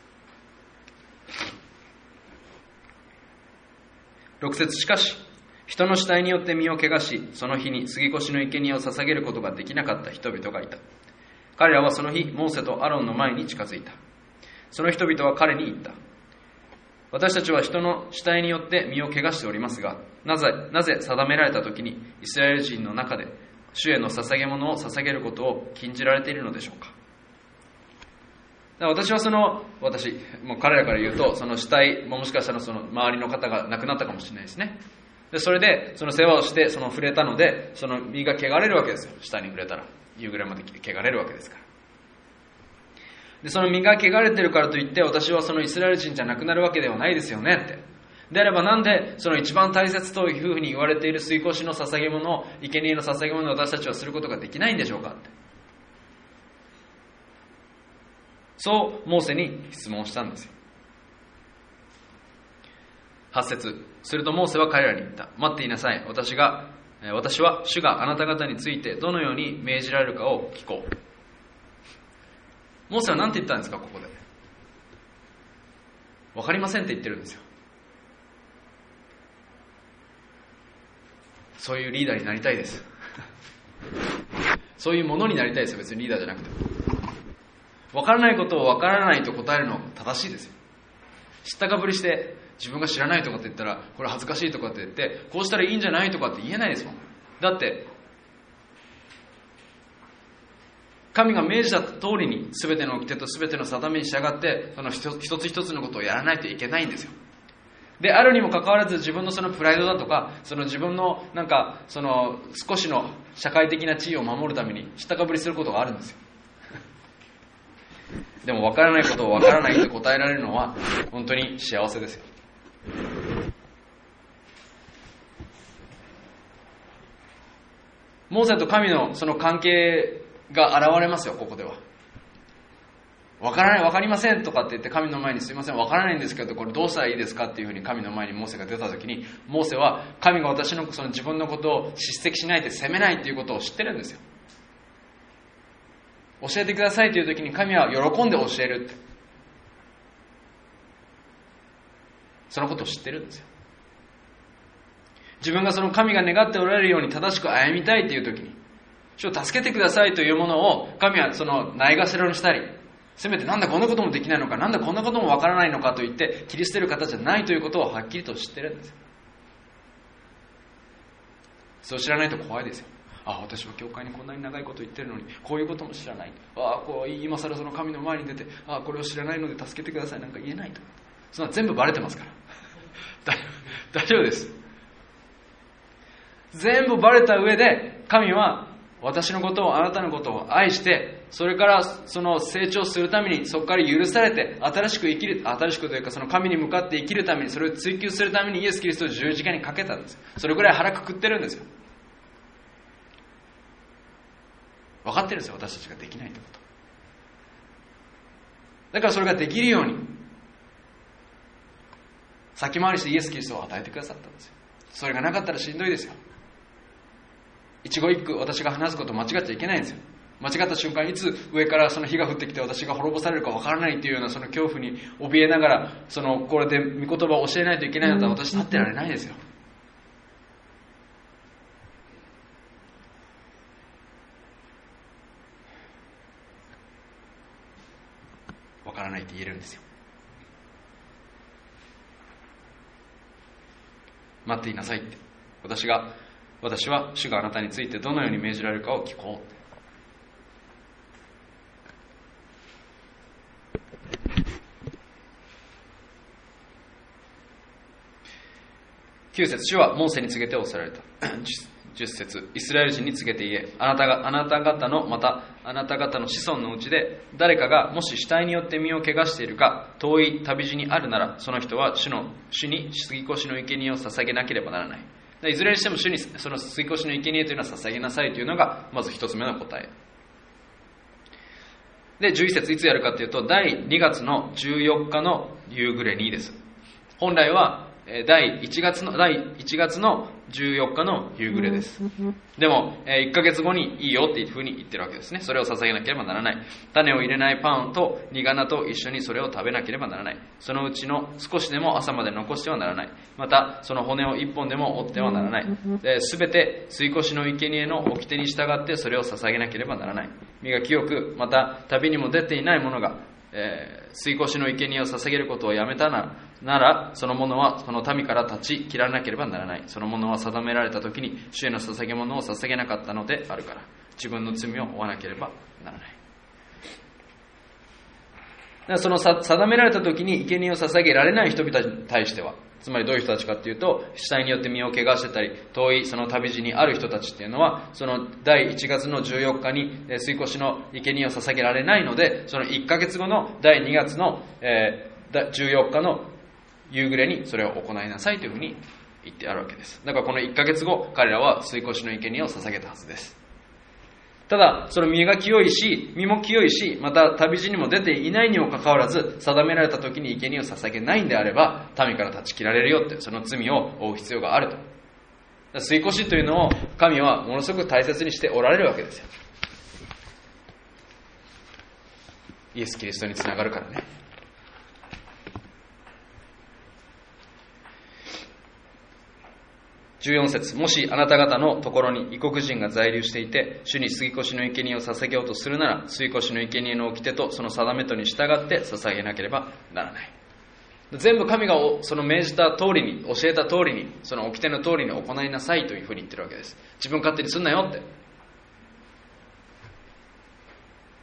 ろく節。しかし人の死体によって身を汚し、その日に杉越の生贄を捧げることができなかった人々がいた。彼らはその日モーセとアロンの前に近づいた。その人々は彼に言った。私たちは人の死体によって身を汚しておりますが、なぜ、なぜ定められた時にイスラエル人の中で主への捧げ物を捧げることを禁じられているのでしょうか。だから私はその、私、もう彼らから言うと、その死体、もしかしたらその周りの方が亡くなったかもしれないですね。でそれでその世話をしてその触れたので、その身が汚れるわけですよ。下に触れたら夕暮れまで汚れるわけですから。でその身が汚れてるからといって私はそのイスラエル人じゃなくなるわけではないですよねって。であればなんでその一番大切というふうに言われている杉越の捧げ物を、生贄の捧げ物を私たちはすることができないんでしょうかって、そうモーセに質問したんですよ。はち節。するとモーセは彼らに言った。待っていなさい。私が私は主があなた方についてどのように命じられるかを聞こう。モーセは何て言ったんですか。ここで分かりませんって言ってるんですよ。そういうリーダーになりたいですそういうものになりたいですよ。別にリーダーじゃなくても。分からないことを分からないと答えるのが正しいですよ。知ったかぶりして自分が知らないとかって言ったらこれ恥ずかしいとかって言って、こうしたらいいんじゃないとかって言えないですもん。だって神が命じた通りに全ての掟と全ての定めに従って、その一つ一つのことをやらないといけないんですよ。であるにもかかわらず、自分のそのプライドだとか、その自分のなんかその少しの社会的な地位を守るために知ったかぶりすることがあるんですよ。でも分からないことを分からないと答えられるのは本当に幸せですよ。モーセと神のその関係が現れますよ、ここでは。わからない、わかりませんとかって言って神の前に、すいません、わからないんですけど、これどうしたらいいですかっていうふうに神の前にモーセが出たときに、モーセは神が私のその自分のことを叱責しないで責めないっていうことを知ってるんですよ。教えてくださいというときに神は喜んで教えるって。そのことを知ってるんですよ。自分がその神が願っておられるように正しく歩みたいというときに、主を助けてくださいというものを神はそのないがしろにしたり、せめてなんだこんなこともできないのか、なんだこんなこともわからないのかと言って切り捨てる方じゃないということをはっきりと知ってるんですよ。そう知らないと怖いですよ。ああ、私は教会にこんなに長いこと言ってるのにこういうことも知らない。ああ、こう今更その神の前に出て、ああ、これを知らないので助けてくださいなんか言えないと。そんな全部バレてますから大丈夫です。全部バレた上で神は私のことを、あなたのことを愛して、それからその成長するために、そこから許されて新しく生きる、新しくというかその神に向かって生きるために、それを追求するためにイエス・キリストを十字架にかけたんです。それぐらい腹くくってるんですよ。分かってるんですよ、私たちができないってこと。だからそれができるように先回りしてイエス・キリストを与えてくださったんですよ。それがなかったらしんどいですよ。一語一句私が話すことを間違っちゃいけないんですよ。間違った瞬間、いつ上からその火が降ってきて私が滅ぼされるかわからないというようなその恐怖に怯えながら、そのこれで御言葉を教えないといけないんだったら私立ってられないですよ。わからないって言えるんですよ。待っていなさいって。私が私は主があなたについてどのように命じられるかを聞こう。きゅう節、主はモーセに告げておされた。じゅっ節、イスラエル人に告げて言え、あなたがあなた方のまたあなた方の子孫のうちで誰かがもし死体によって身を汚しているか、遠い旅路にあるなら、その人は主の主に杉越の生贄を捧げなければならない。いずれにしても主にその杉越の生贄というのは捧げなさいというのがまず一つ目の答えで、じゅういち節、いつやるかというとだいにがつのじゅうよっかの夕暮れにです。本来はだいいちがつのだいいちがつのじゅうよっかの夕暮れです。でもいっかげつごにいいよっていうふうに言ってるわけですね。それを捧げなければならない。種を入れないパンと煮仮名と一緒にそれを食べなければならない。そのうちの少しでも朝まで残してはならない。またその骨を一本でも折ってはならない。すべて吸い越しの生贄の掟に従ってそれを捧げなければならない。身が清く、また旅にも出ていない者がえー、吸い越しの生贄を捧げることをやめたなら、ならその者はその民から立ち切らなければならない。その者は定められた時に主への捧げ物を捧げなかったのであるから、自分の罪を負わなければならない。だからその定められた時に生贄を捧げられない人々に対しては、つまりどういう人たちかというと、死体によって身を汚してたり遠いその旅路にある人たちっていうのは、そのだいいちがつのじゅうよっかに吸い越しの生贄を捧げられないので、そのいっかげつごのだいにがつのじゅうよっかの夕暮れにそれを行いなさいというふうに言ってあるわけです。だからこのいっかげつご、彼らは吸い越しの生贄を捧げたはずです。ただその身が清いし、身も清いし、また旅路にも出ていないにもかかわらず、定められた時に生贄を捧げないんであれば、民から断ち切られるよって、その罪を負う必要があると。吸い越しというのを神はものすごく大切にしておられるわけですよ。イエス・キリストにつながるからね。じゅうよん節、もしあなた方のところに異国人が在留していて、主に杉越の生贄を捧げようとするなら、杉越の生贄の掟とその定めとに従って捧げなければならない。全部神がその命じた通りに、教えた通りに、その掟の通りに行いなさいというふうに言ってるわけです。自分勝手にすんなよって。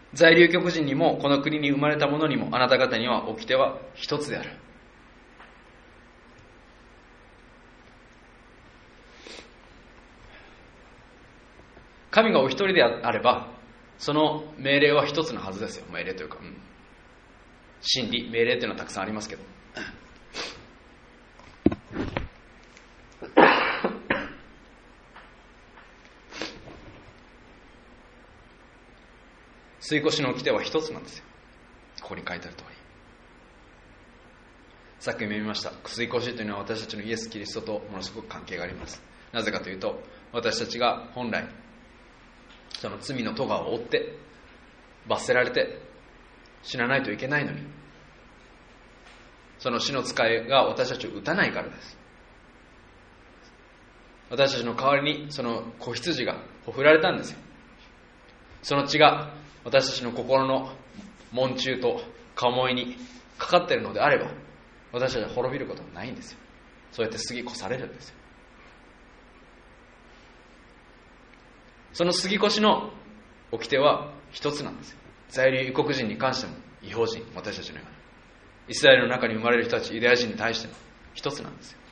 在留極人にもこの国に生まれた者にもあなた方には掟は一つである。神がお一人であればその命令は一つのはずですよ。命令というか、うん、真理、命令というのはたくさんありますけど、吸い越しの掟は一つなんですよ。ここに書いてある通り、さっきも見ました。吸い越しというのは私たちのイエス・キリストとものすごく関係があります。なぜかというと、私たちが本来その罪の咎を負って罰せられて死なないといけないのに、その死の使いが私たちを打たないからです。私たちの代わりにその子羊がほふられたんですよ。その血が私たちの心の門中と顔思いにかかっているのであれば、私たちは滅びることはないんですよ。そうやって過ぎ越されるんですよ。その過ぎ越しの掟は一つなんですよ。在留異国人に関しても、異邦人、私たちのようなイスラエルの中に生まれる人たち、ユダヤ人に対しても一つなんですよ。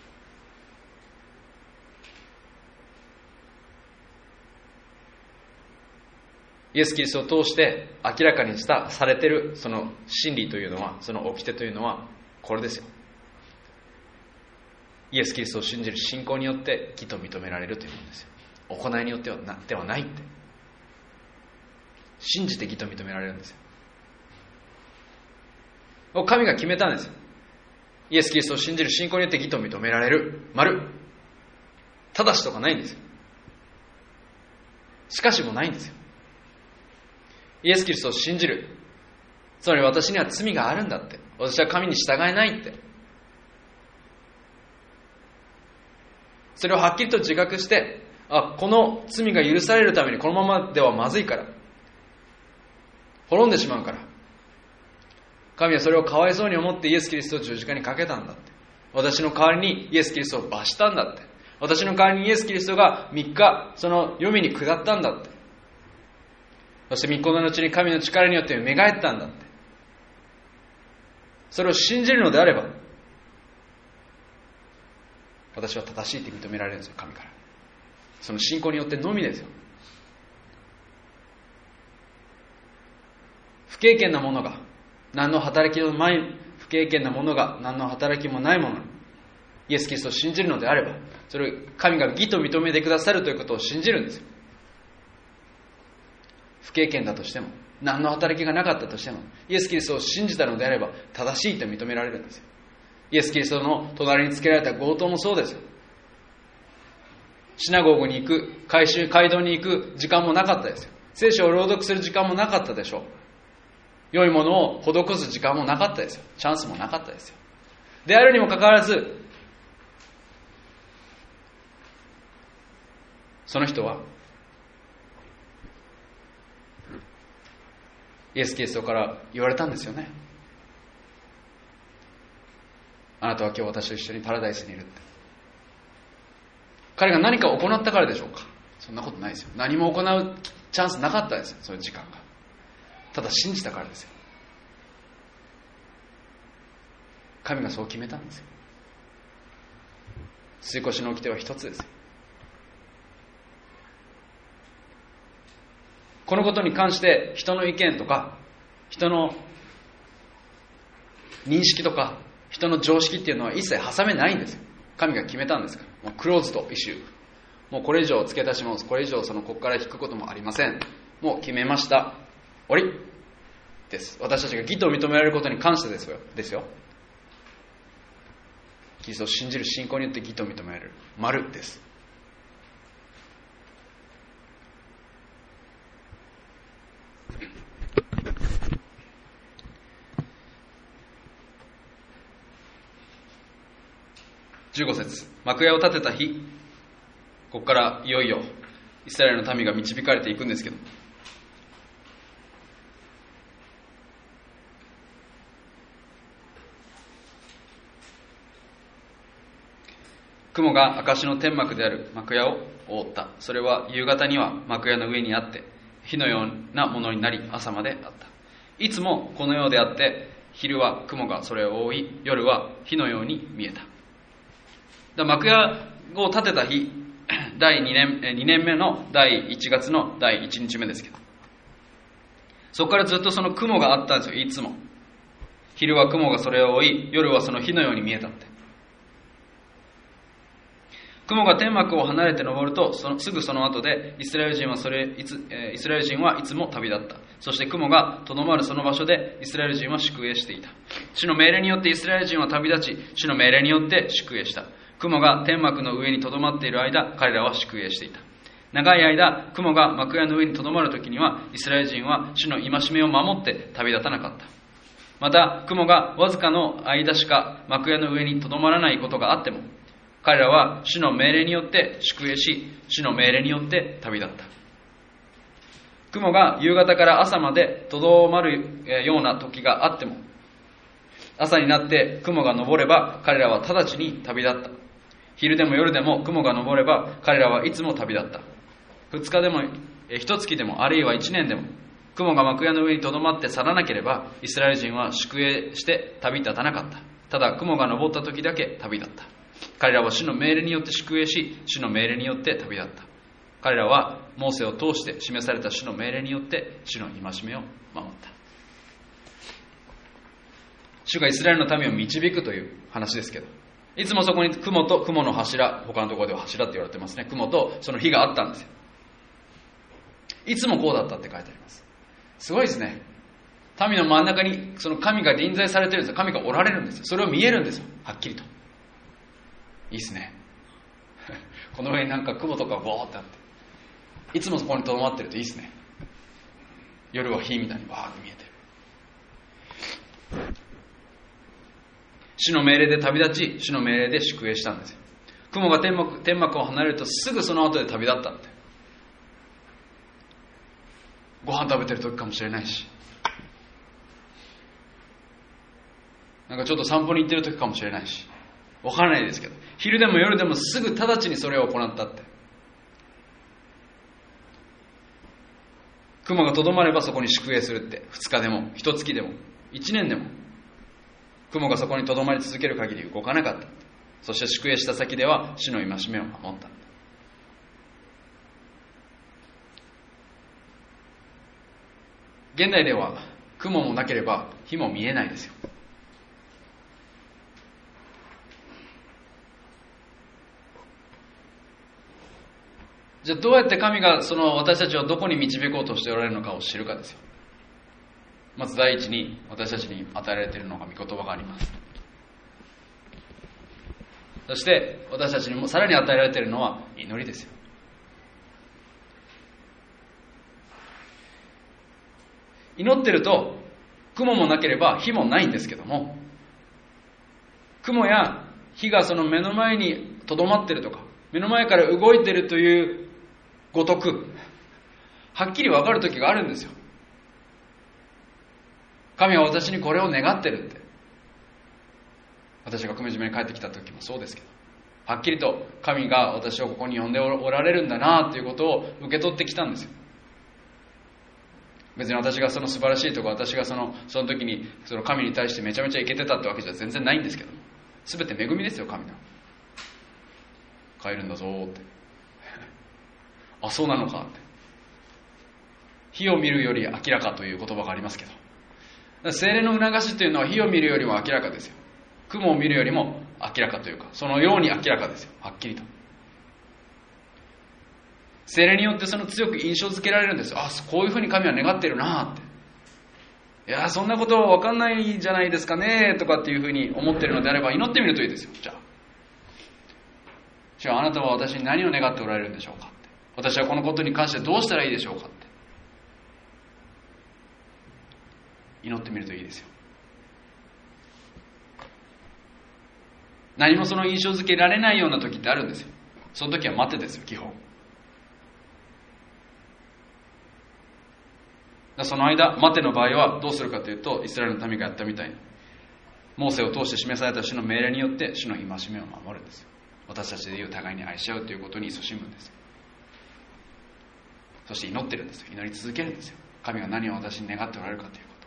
イエス・キリストを通して明らかにしたされているその真理というのは、その掟というのはこれですよ。イエス・キリストを信じる信仰によって義と認められるというものですよ。行いによってはなではないって、信じて義と認められるんですよ。神が決めたんですよ。イエス・キリストを信じる信仰によって義と認められる、丸。ただしとかないんですよ。しかしもないんですよ。イエス・キリストを信じる、つまり私には罪があるんだって、私は神に従えないって、それをはっきりと自覚して、あ、この罪が許されるためにこのままではまずいから、滅んでしまうから、神はそれをかわいそうに思ってイエス・キリストを十字架にかけたんだって、私の代わりにイエス・キリストを罰したんだって、私の代わりにイエス・キリストがみっかその黄泉に下ったんだって、そしてみっかの後に神の力によって蘇ったんだって、それを信じるのであれば、私は正しいって認められるんですよ、神から。その信仰によってのみですよ。不経験なものが何の働きのない不経験なものが何の働きもないものにイエス・キリストを信じるのであれば、それを神が義と認めてくださるということを信じるんですよ。不経験だとしても、何の働きがなかったとしても、イエス・キリストを信じたのであれば正しいと認められるんですよ。イエス・キリストの隣につけられた強盗もそうですよ。シナゴーグに行く、回収街道に行く時間もなかったですよ。聖書を朗読する時間もなかったでしょう。良いものを施す時間もなかったですよ。チャンスもなかったですよ。であるにもかかわらず、その人はイエス・キリストから言われたんですよね。あなたは今日私と一緒にパラダイスにいるって。彼が何か行ったからでしょうか。そんなことないですよ。何も行うチャンスなかったですよ、そういう時間が。ただ信じたからですよ。神がそう決めたんですよ。吸い越しの掟は一つですよ。このことに関して人の意見とか人の認識とか人の常識っていうのは一切挟めないんですよ。神が決めたんですから。もうクローズドイシュー。もうこれ以上付け足しもこれ以上そのここから引くこともありません。もう決めました。終わりです。私たちが義と認められることに関してですよ。ですよ。キリストを信じる信仰によって義と認められる。丸です。じゅうご節、幕屋を建てた日、ここからいよいよイスラエルの民が導かれていくんですけど、雲が証の天幕である幕屋を覆った。それは夕方には幕屋の上にあって、 火のようなものになり朝まであった。いつもこのようであって、昼は雲がそれを覆い、夜は火のように見えた。だ幕屋を建てた日、だいにねん、にねんめのだいいちがつのだいいちにちめですけど、そこからずっとその雲があったんですよ。いつも昼は雲がそれを覆い、夜はその火のように見えたって。雲が天幕を離れて登ると、そのすぐその後でイスラエル人はそれいつ、えー、イスラエル人はいつも旅立った。そして雲がとどまるその場所でイスラエル人は宿営していた。主の命令によってイスラエル人は旅立ち、主の命令によって宿営した。雲が天幕の上にとどまっている間、彼らは宿営していた。長い間、雲が幕屋の上にとどまるときには、イスラエル人は主の戒めを守って旅立たなかった。また、雲がわずかの間しか幕屋の上にとどまらないことがあっても、彼らは主の命令によって宿営し、主の命令によって旅立った。雲が夕方から朝までとどまるような時があっても、朝になって雲が昇れば彼らは直ちに旅立った。昼でも夜でも雲が昇れば彼らはいつも旅立った。二日でも一月でもあるいは一年でも、雲が幕屋の上にとどまって去らなければイスラエル人は宿営して旅立たなかった。ただ雲が昇った時だけ旅立った。彼らは主の命令によって宿営し、主の命令によって旅立った。彼らはモーセを通して示された主の命令によって主の戒めを守った。主がイスラエルの民を導くという話ですけど、いつもそこに雲と雲の柱、他のところでは柱って言われてますね。雲とその火があったんですよ。いつもこうだったって書いてあります。すごいですね。民の真ん中にその神が臨在されてるんですよ。神がおられるんですよ。それを見えるんですよ。はっきりと。いいですね。この上になんか雲とかボーってあって、いつもそこに留まってるといいですね。夜は火みたいにバーッと見えてる。主の命令で旅立ち、主の命令で宿営したんですよ。雲が天幕、天幕を離れるとすぐその後で旅立ったって。ご飯食べてる時かもしれないし、なんかちょっと散歩に行ってる時かもしれないし、わからないですけど、昼でも夜でもすぐ直ちにそれを行ったって。雲がとどまればそこに宿営するって。二日でも一月でも一年でも雲がそこにとどまり続ける限り動かなかった。そして宿営した先では主の戒めを守った。現代では雲もなければ火も見えないですよ。じゃあどうやって神がその私たちをどこに導こうとしておられるのかを知るかですよ。まず第一に私たちに与えられているのが御言葉があります。そして私たちにもさらに与えられているのは祈りですよ。祈ってると雲もなければ火もないんですけども、雲や火がその目の前にとどまってるとか、目の前から動いてるというごとくはっきり分かる時があるんですよ。神は私にこれを願ってるって。私が久米島に帰ってきた時もそうですけど、はっきりと神が私をここに呼んでおられるんだなということを受け取ってきたんですよ。別に私がその素晴らしいとか、私がそのその時にその神に対してめちゃめちゃイケてたってわけじゃ全然ないんですけど、全て恵みですよ。神の帰るんだぞーってあ、そうなのかって。火を見るより明らかという言葉がありますけど、聖霊の促しというのは火を見るよりも明らかですよ。雲を見るよりも明らかというか、そのように明らかですよ。はっきりと聖霊によってその強く印象づけられるんですよ。あ、こういうふうに神は願ってるなって。いや、そんなこと分かんないじゃないですかねとかっていうふうに思ってるのであれば祈ってみるといいですよ。じゃあ主はあなたは私に何を願っておられるんでしょうかって。私はこのことに関してどうしたらいいでしょうかって祈ってみるといいですよ。何もその印象づけられないような時ってあるんですよ。その時は待てですよ、基本。その間、待ての場合はどうするかというと、イスラエルの民がやったみたいに、モーセを通して示された主の命令によって主の戒めを守るんですよ。私たちでいう互いに愛し合うということに勤しむんです。 そして祈ってるんですよ。祈り続けるんですよ。神が何を私に願っておられるかということ。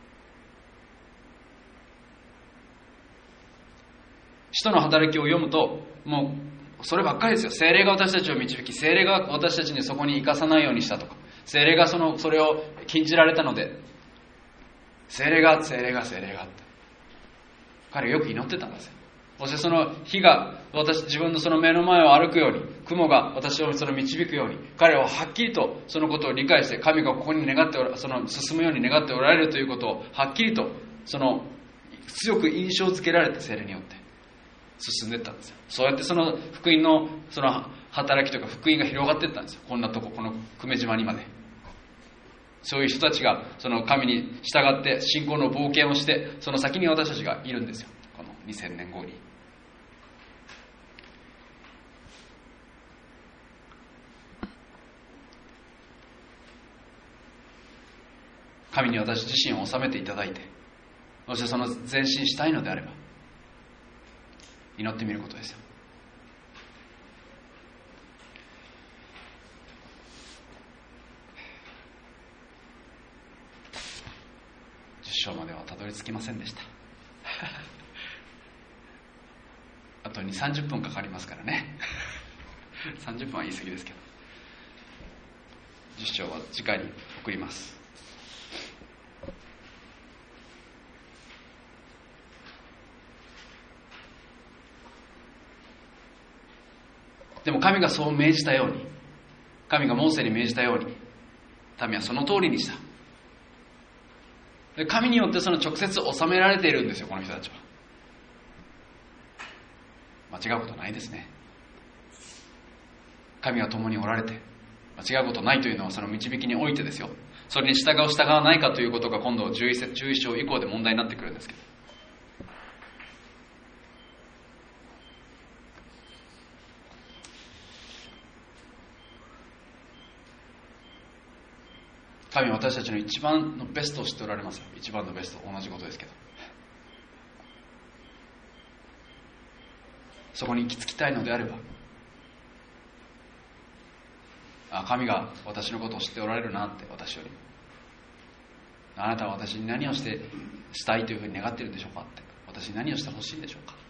使徒の働きを読むと、もうそればっかりですよ。聖霊が私たちを導き、聖霊が私たちにそこに生かさないようにしたとか、聖霊がそのそれを禁じられたので、聖霊が聖霊が聖霊がって彼はよく祈ってたんですよ。そしてその火が私自分のその目の前を歩くように、雲が私をその導くように、彼ははっきりとそのことを理解して、神がここに願っておらその進むように願っておられるということをはっきりとその強く印象づけられて、聖霊によって進んでいったんですよ。そうやってその福音のその働きとか福音が広がっていったんですよ。こんなとこ、この久米島にまで。そういう人たちがその神に従って信仰の冒険をして、その先に私たちがいるんですよ。このにせんねんごに。神に私自身を収めていただいて、そしてその前進したいのであれば祈ってみることですよ。じゅっ章まではたどり着きませんでしたあとにじゅう、さんじゅっぷんかかりますからねさんじゅっぷんは言い過ぎですけど、じゅっ章は次回に送ります。でも神がそう命じたように、神がモーセに命じたように、民はその通りにした。で神によってその直接収められているんですよ、この人たちは。間違うことないですね。神が共におられて間違うことないというのはその導きにおいてですよ。それに従う従わないかということが今度じゅういち章以降で問題になってくるんですけど、神は私たちの一番のベストを知っておられますよ。一番のベスト、同じことですけど、そこに行き着きたいのであれば、あ、神が私のことを知っておられるなって、私よりもあなたは私に何をしてしたいというふうに願っているんでしょうかって、私に何をしてほしいんでしょうかって、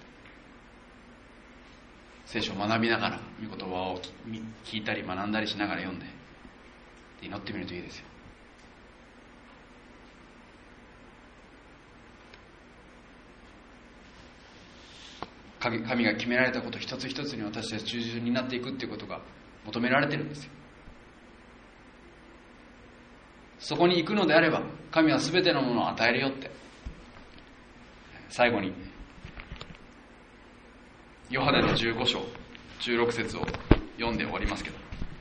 聖書を学びながら御言葉を聞いたり学んだりしながら読んで祈ってみるといいですよ。神が決められたこと一つ一つに私たち従順になっていくっていうことが求められてるんですよ。そこに行くのであれば神は全てのものを与えるよって。最後にヨハネのじゅうご章じゅうろく節を読んで終わりますけど、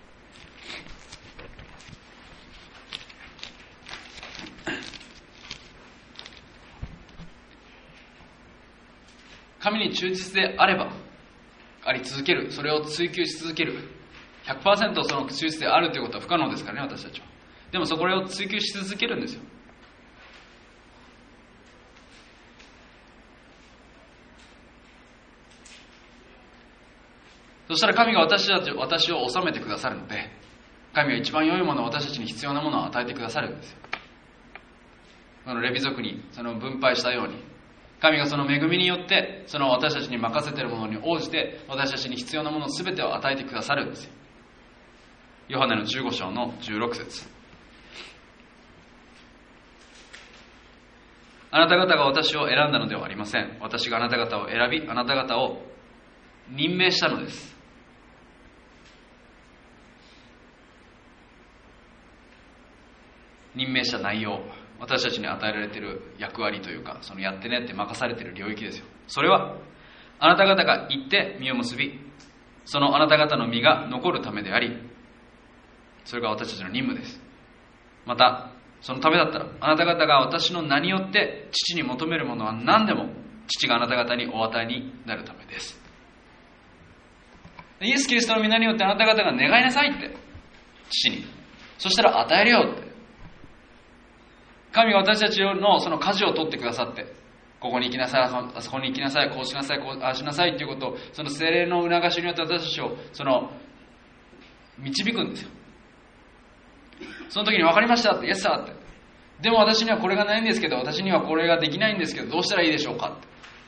神に忠実であればあり続ける、それを追求し続ける ひゃくパーセント その忠実であるということは不可能ですからね、私たちは。でもそこを追求し続けるんですよ。そしたら神が私たち私を治めてくださるので、神は一番良いものを、私たちに必要なものを与えてくださるんですよ。そのレビ族にその分配したように、神がその恵みによってその私たちに任せているものに応じて私たちに必要なもの全てを与えてくださるんですよ。ヨハネのじゅうご章のじゅうろく節、あなた方が私を選んだのではありません。私があなた方を選び、あなた方を任命したのです。任命した内容、私たちに与えられている役割というか、そのやってねって任されている領域ですよ。それはあなた方が行って実を結び、そのあなた方の実が残るためであり、それが私たちの任務です。またそのためだったら、あなた方が私の名によって父に求めるものは何でも父があなた方にお与えになるためです。イエス・キリストの皆によってあなた方が願いなさいって、父に。そしたら与えるよって。神が私たちのその舵を取ってくださって、ここに行きなさい、あそこに行きなさい、こうしなさい、こうああしなさいということを、その聖霊の促しによって私たちをその導くんですよ。 その時に分かりましたって、イエスさーって。でも私にはこれがないんですけど、私にはこれができないんですけど、どうしたらいいでしょうかって。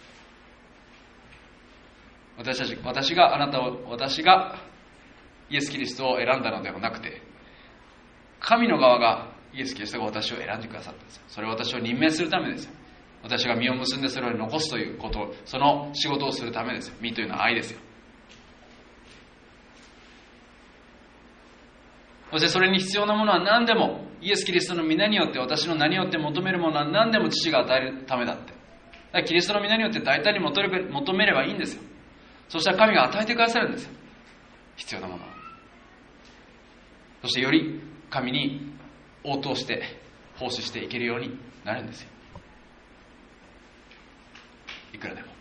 私たち、私があなたを、私がイエス・キリストを選んだのではなくて、神の側がイエス・キリストが私を選んでくださったんですよ。それを私を任命するためですよ。私が実を結んでそれを残すということ、その仕事をするためですよ。実というのは愛ですよ。そしてそれに必要なものは何でも、イエス・キリストの皆によって、私の名によって求めるものは何でも父が与えるためだって。だからキリストの皆によって大胆に求め求めればいいんですよ。そしたら神が与えてくださるんですよ。必要なものを。そしてより神に応答して奉仕していけるようになるんですよ。いくらでも。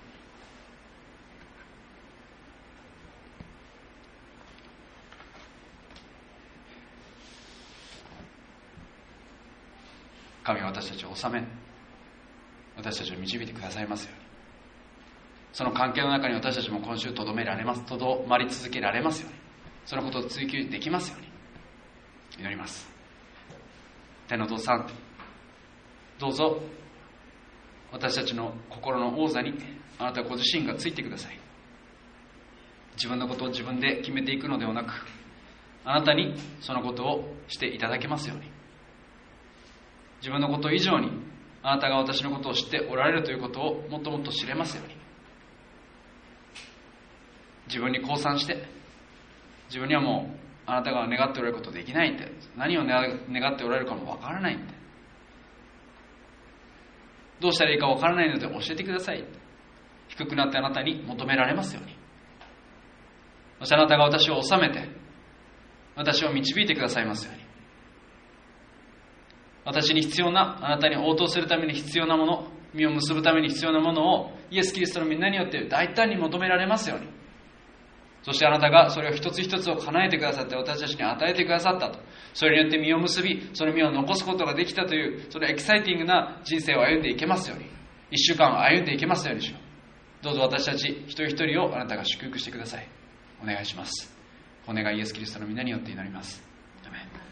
神は私たちを治め、私たちを導いてくださいますように。その関係の中に私たちも今週とどめられます、とどまり続けられますように。そのことを追求できますように祈ります。天のお父さん、どうぞ私たちの心の王座にあなたご自身がついてください。自分のことを自分で決めていくのではなく、あなたにそのことをしていただけますように。自分のこと以上にあなたが私のことを知っておられるということをもっともっと知れますように。自分に降参して、自分にはもうあなたが願っておられることできないって、何を願っておられるかもわからないって、どうしたらいいかわからないので教えてくださいって、低くなってあなたに求められますように。そしてあなたが私を治めて、私を導いてくださいますように。私に必要な、あなたに応答するために必要なもの、実を結ぶために必要なものをイエス・キリストの皆によって大胆に求められますように。そしてあなたがそれを一つ一つを叶えてくださって、私たちに与えてくださったと。それによって実を結び、その実を残すことができたという、そのエキサイティングな人生を歩んでいけますように。一週間を歩んでいけますようにしよう。どうぞ私たち一人一人をあなたが祝福してください。お願いします。お願いイエス・キリストの皆によって祈ります。アメン。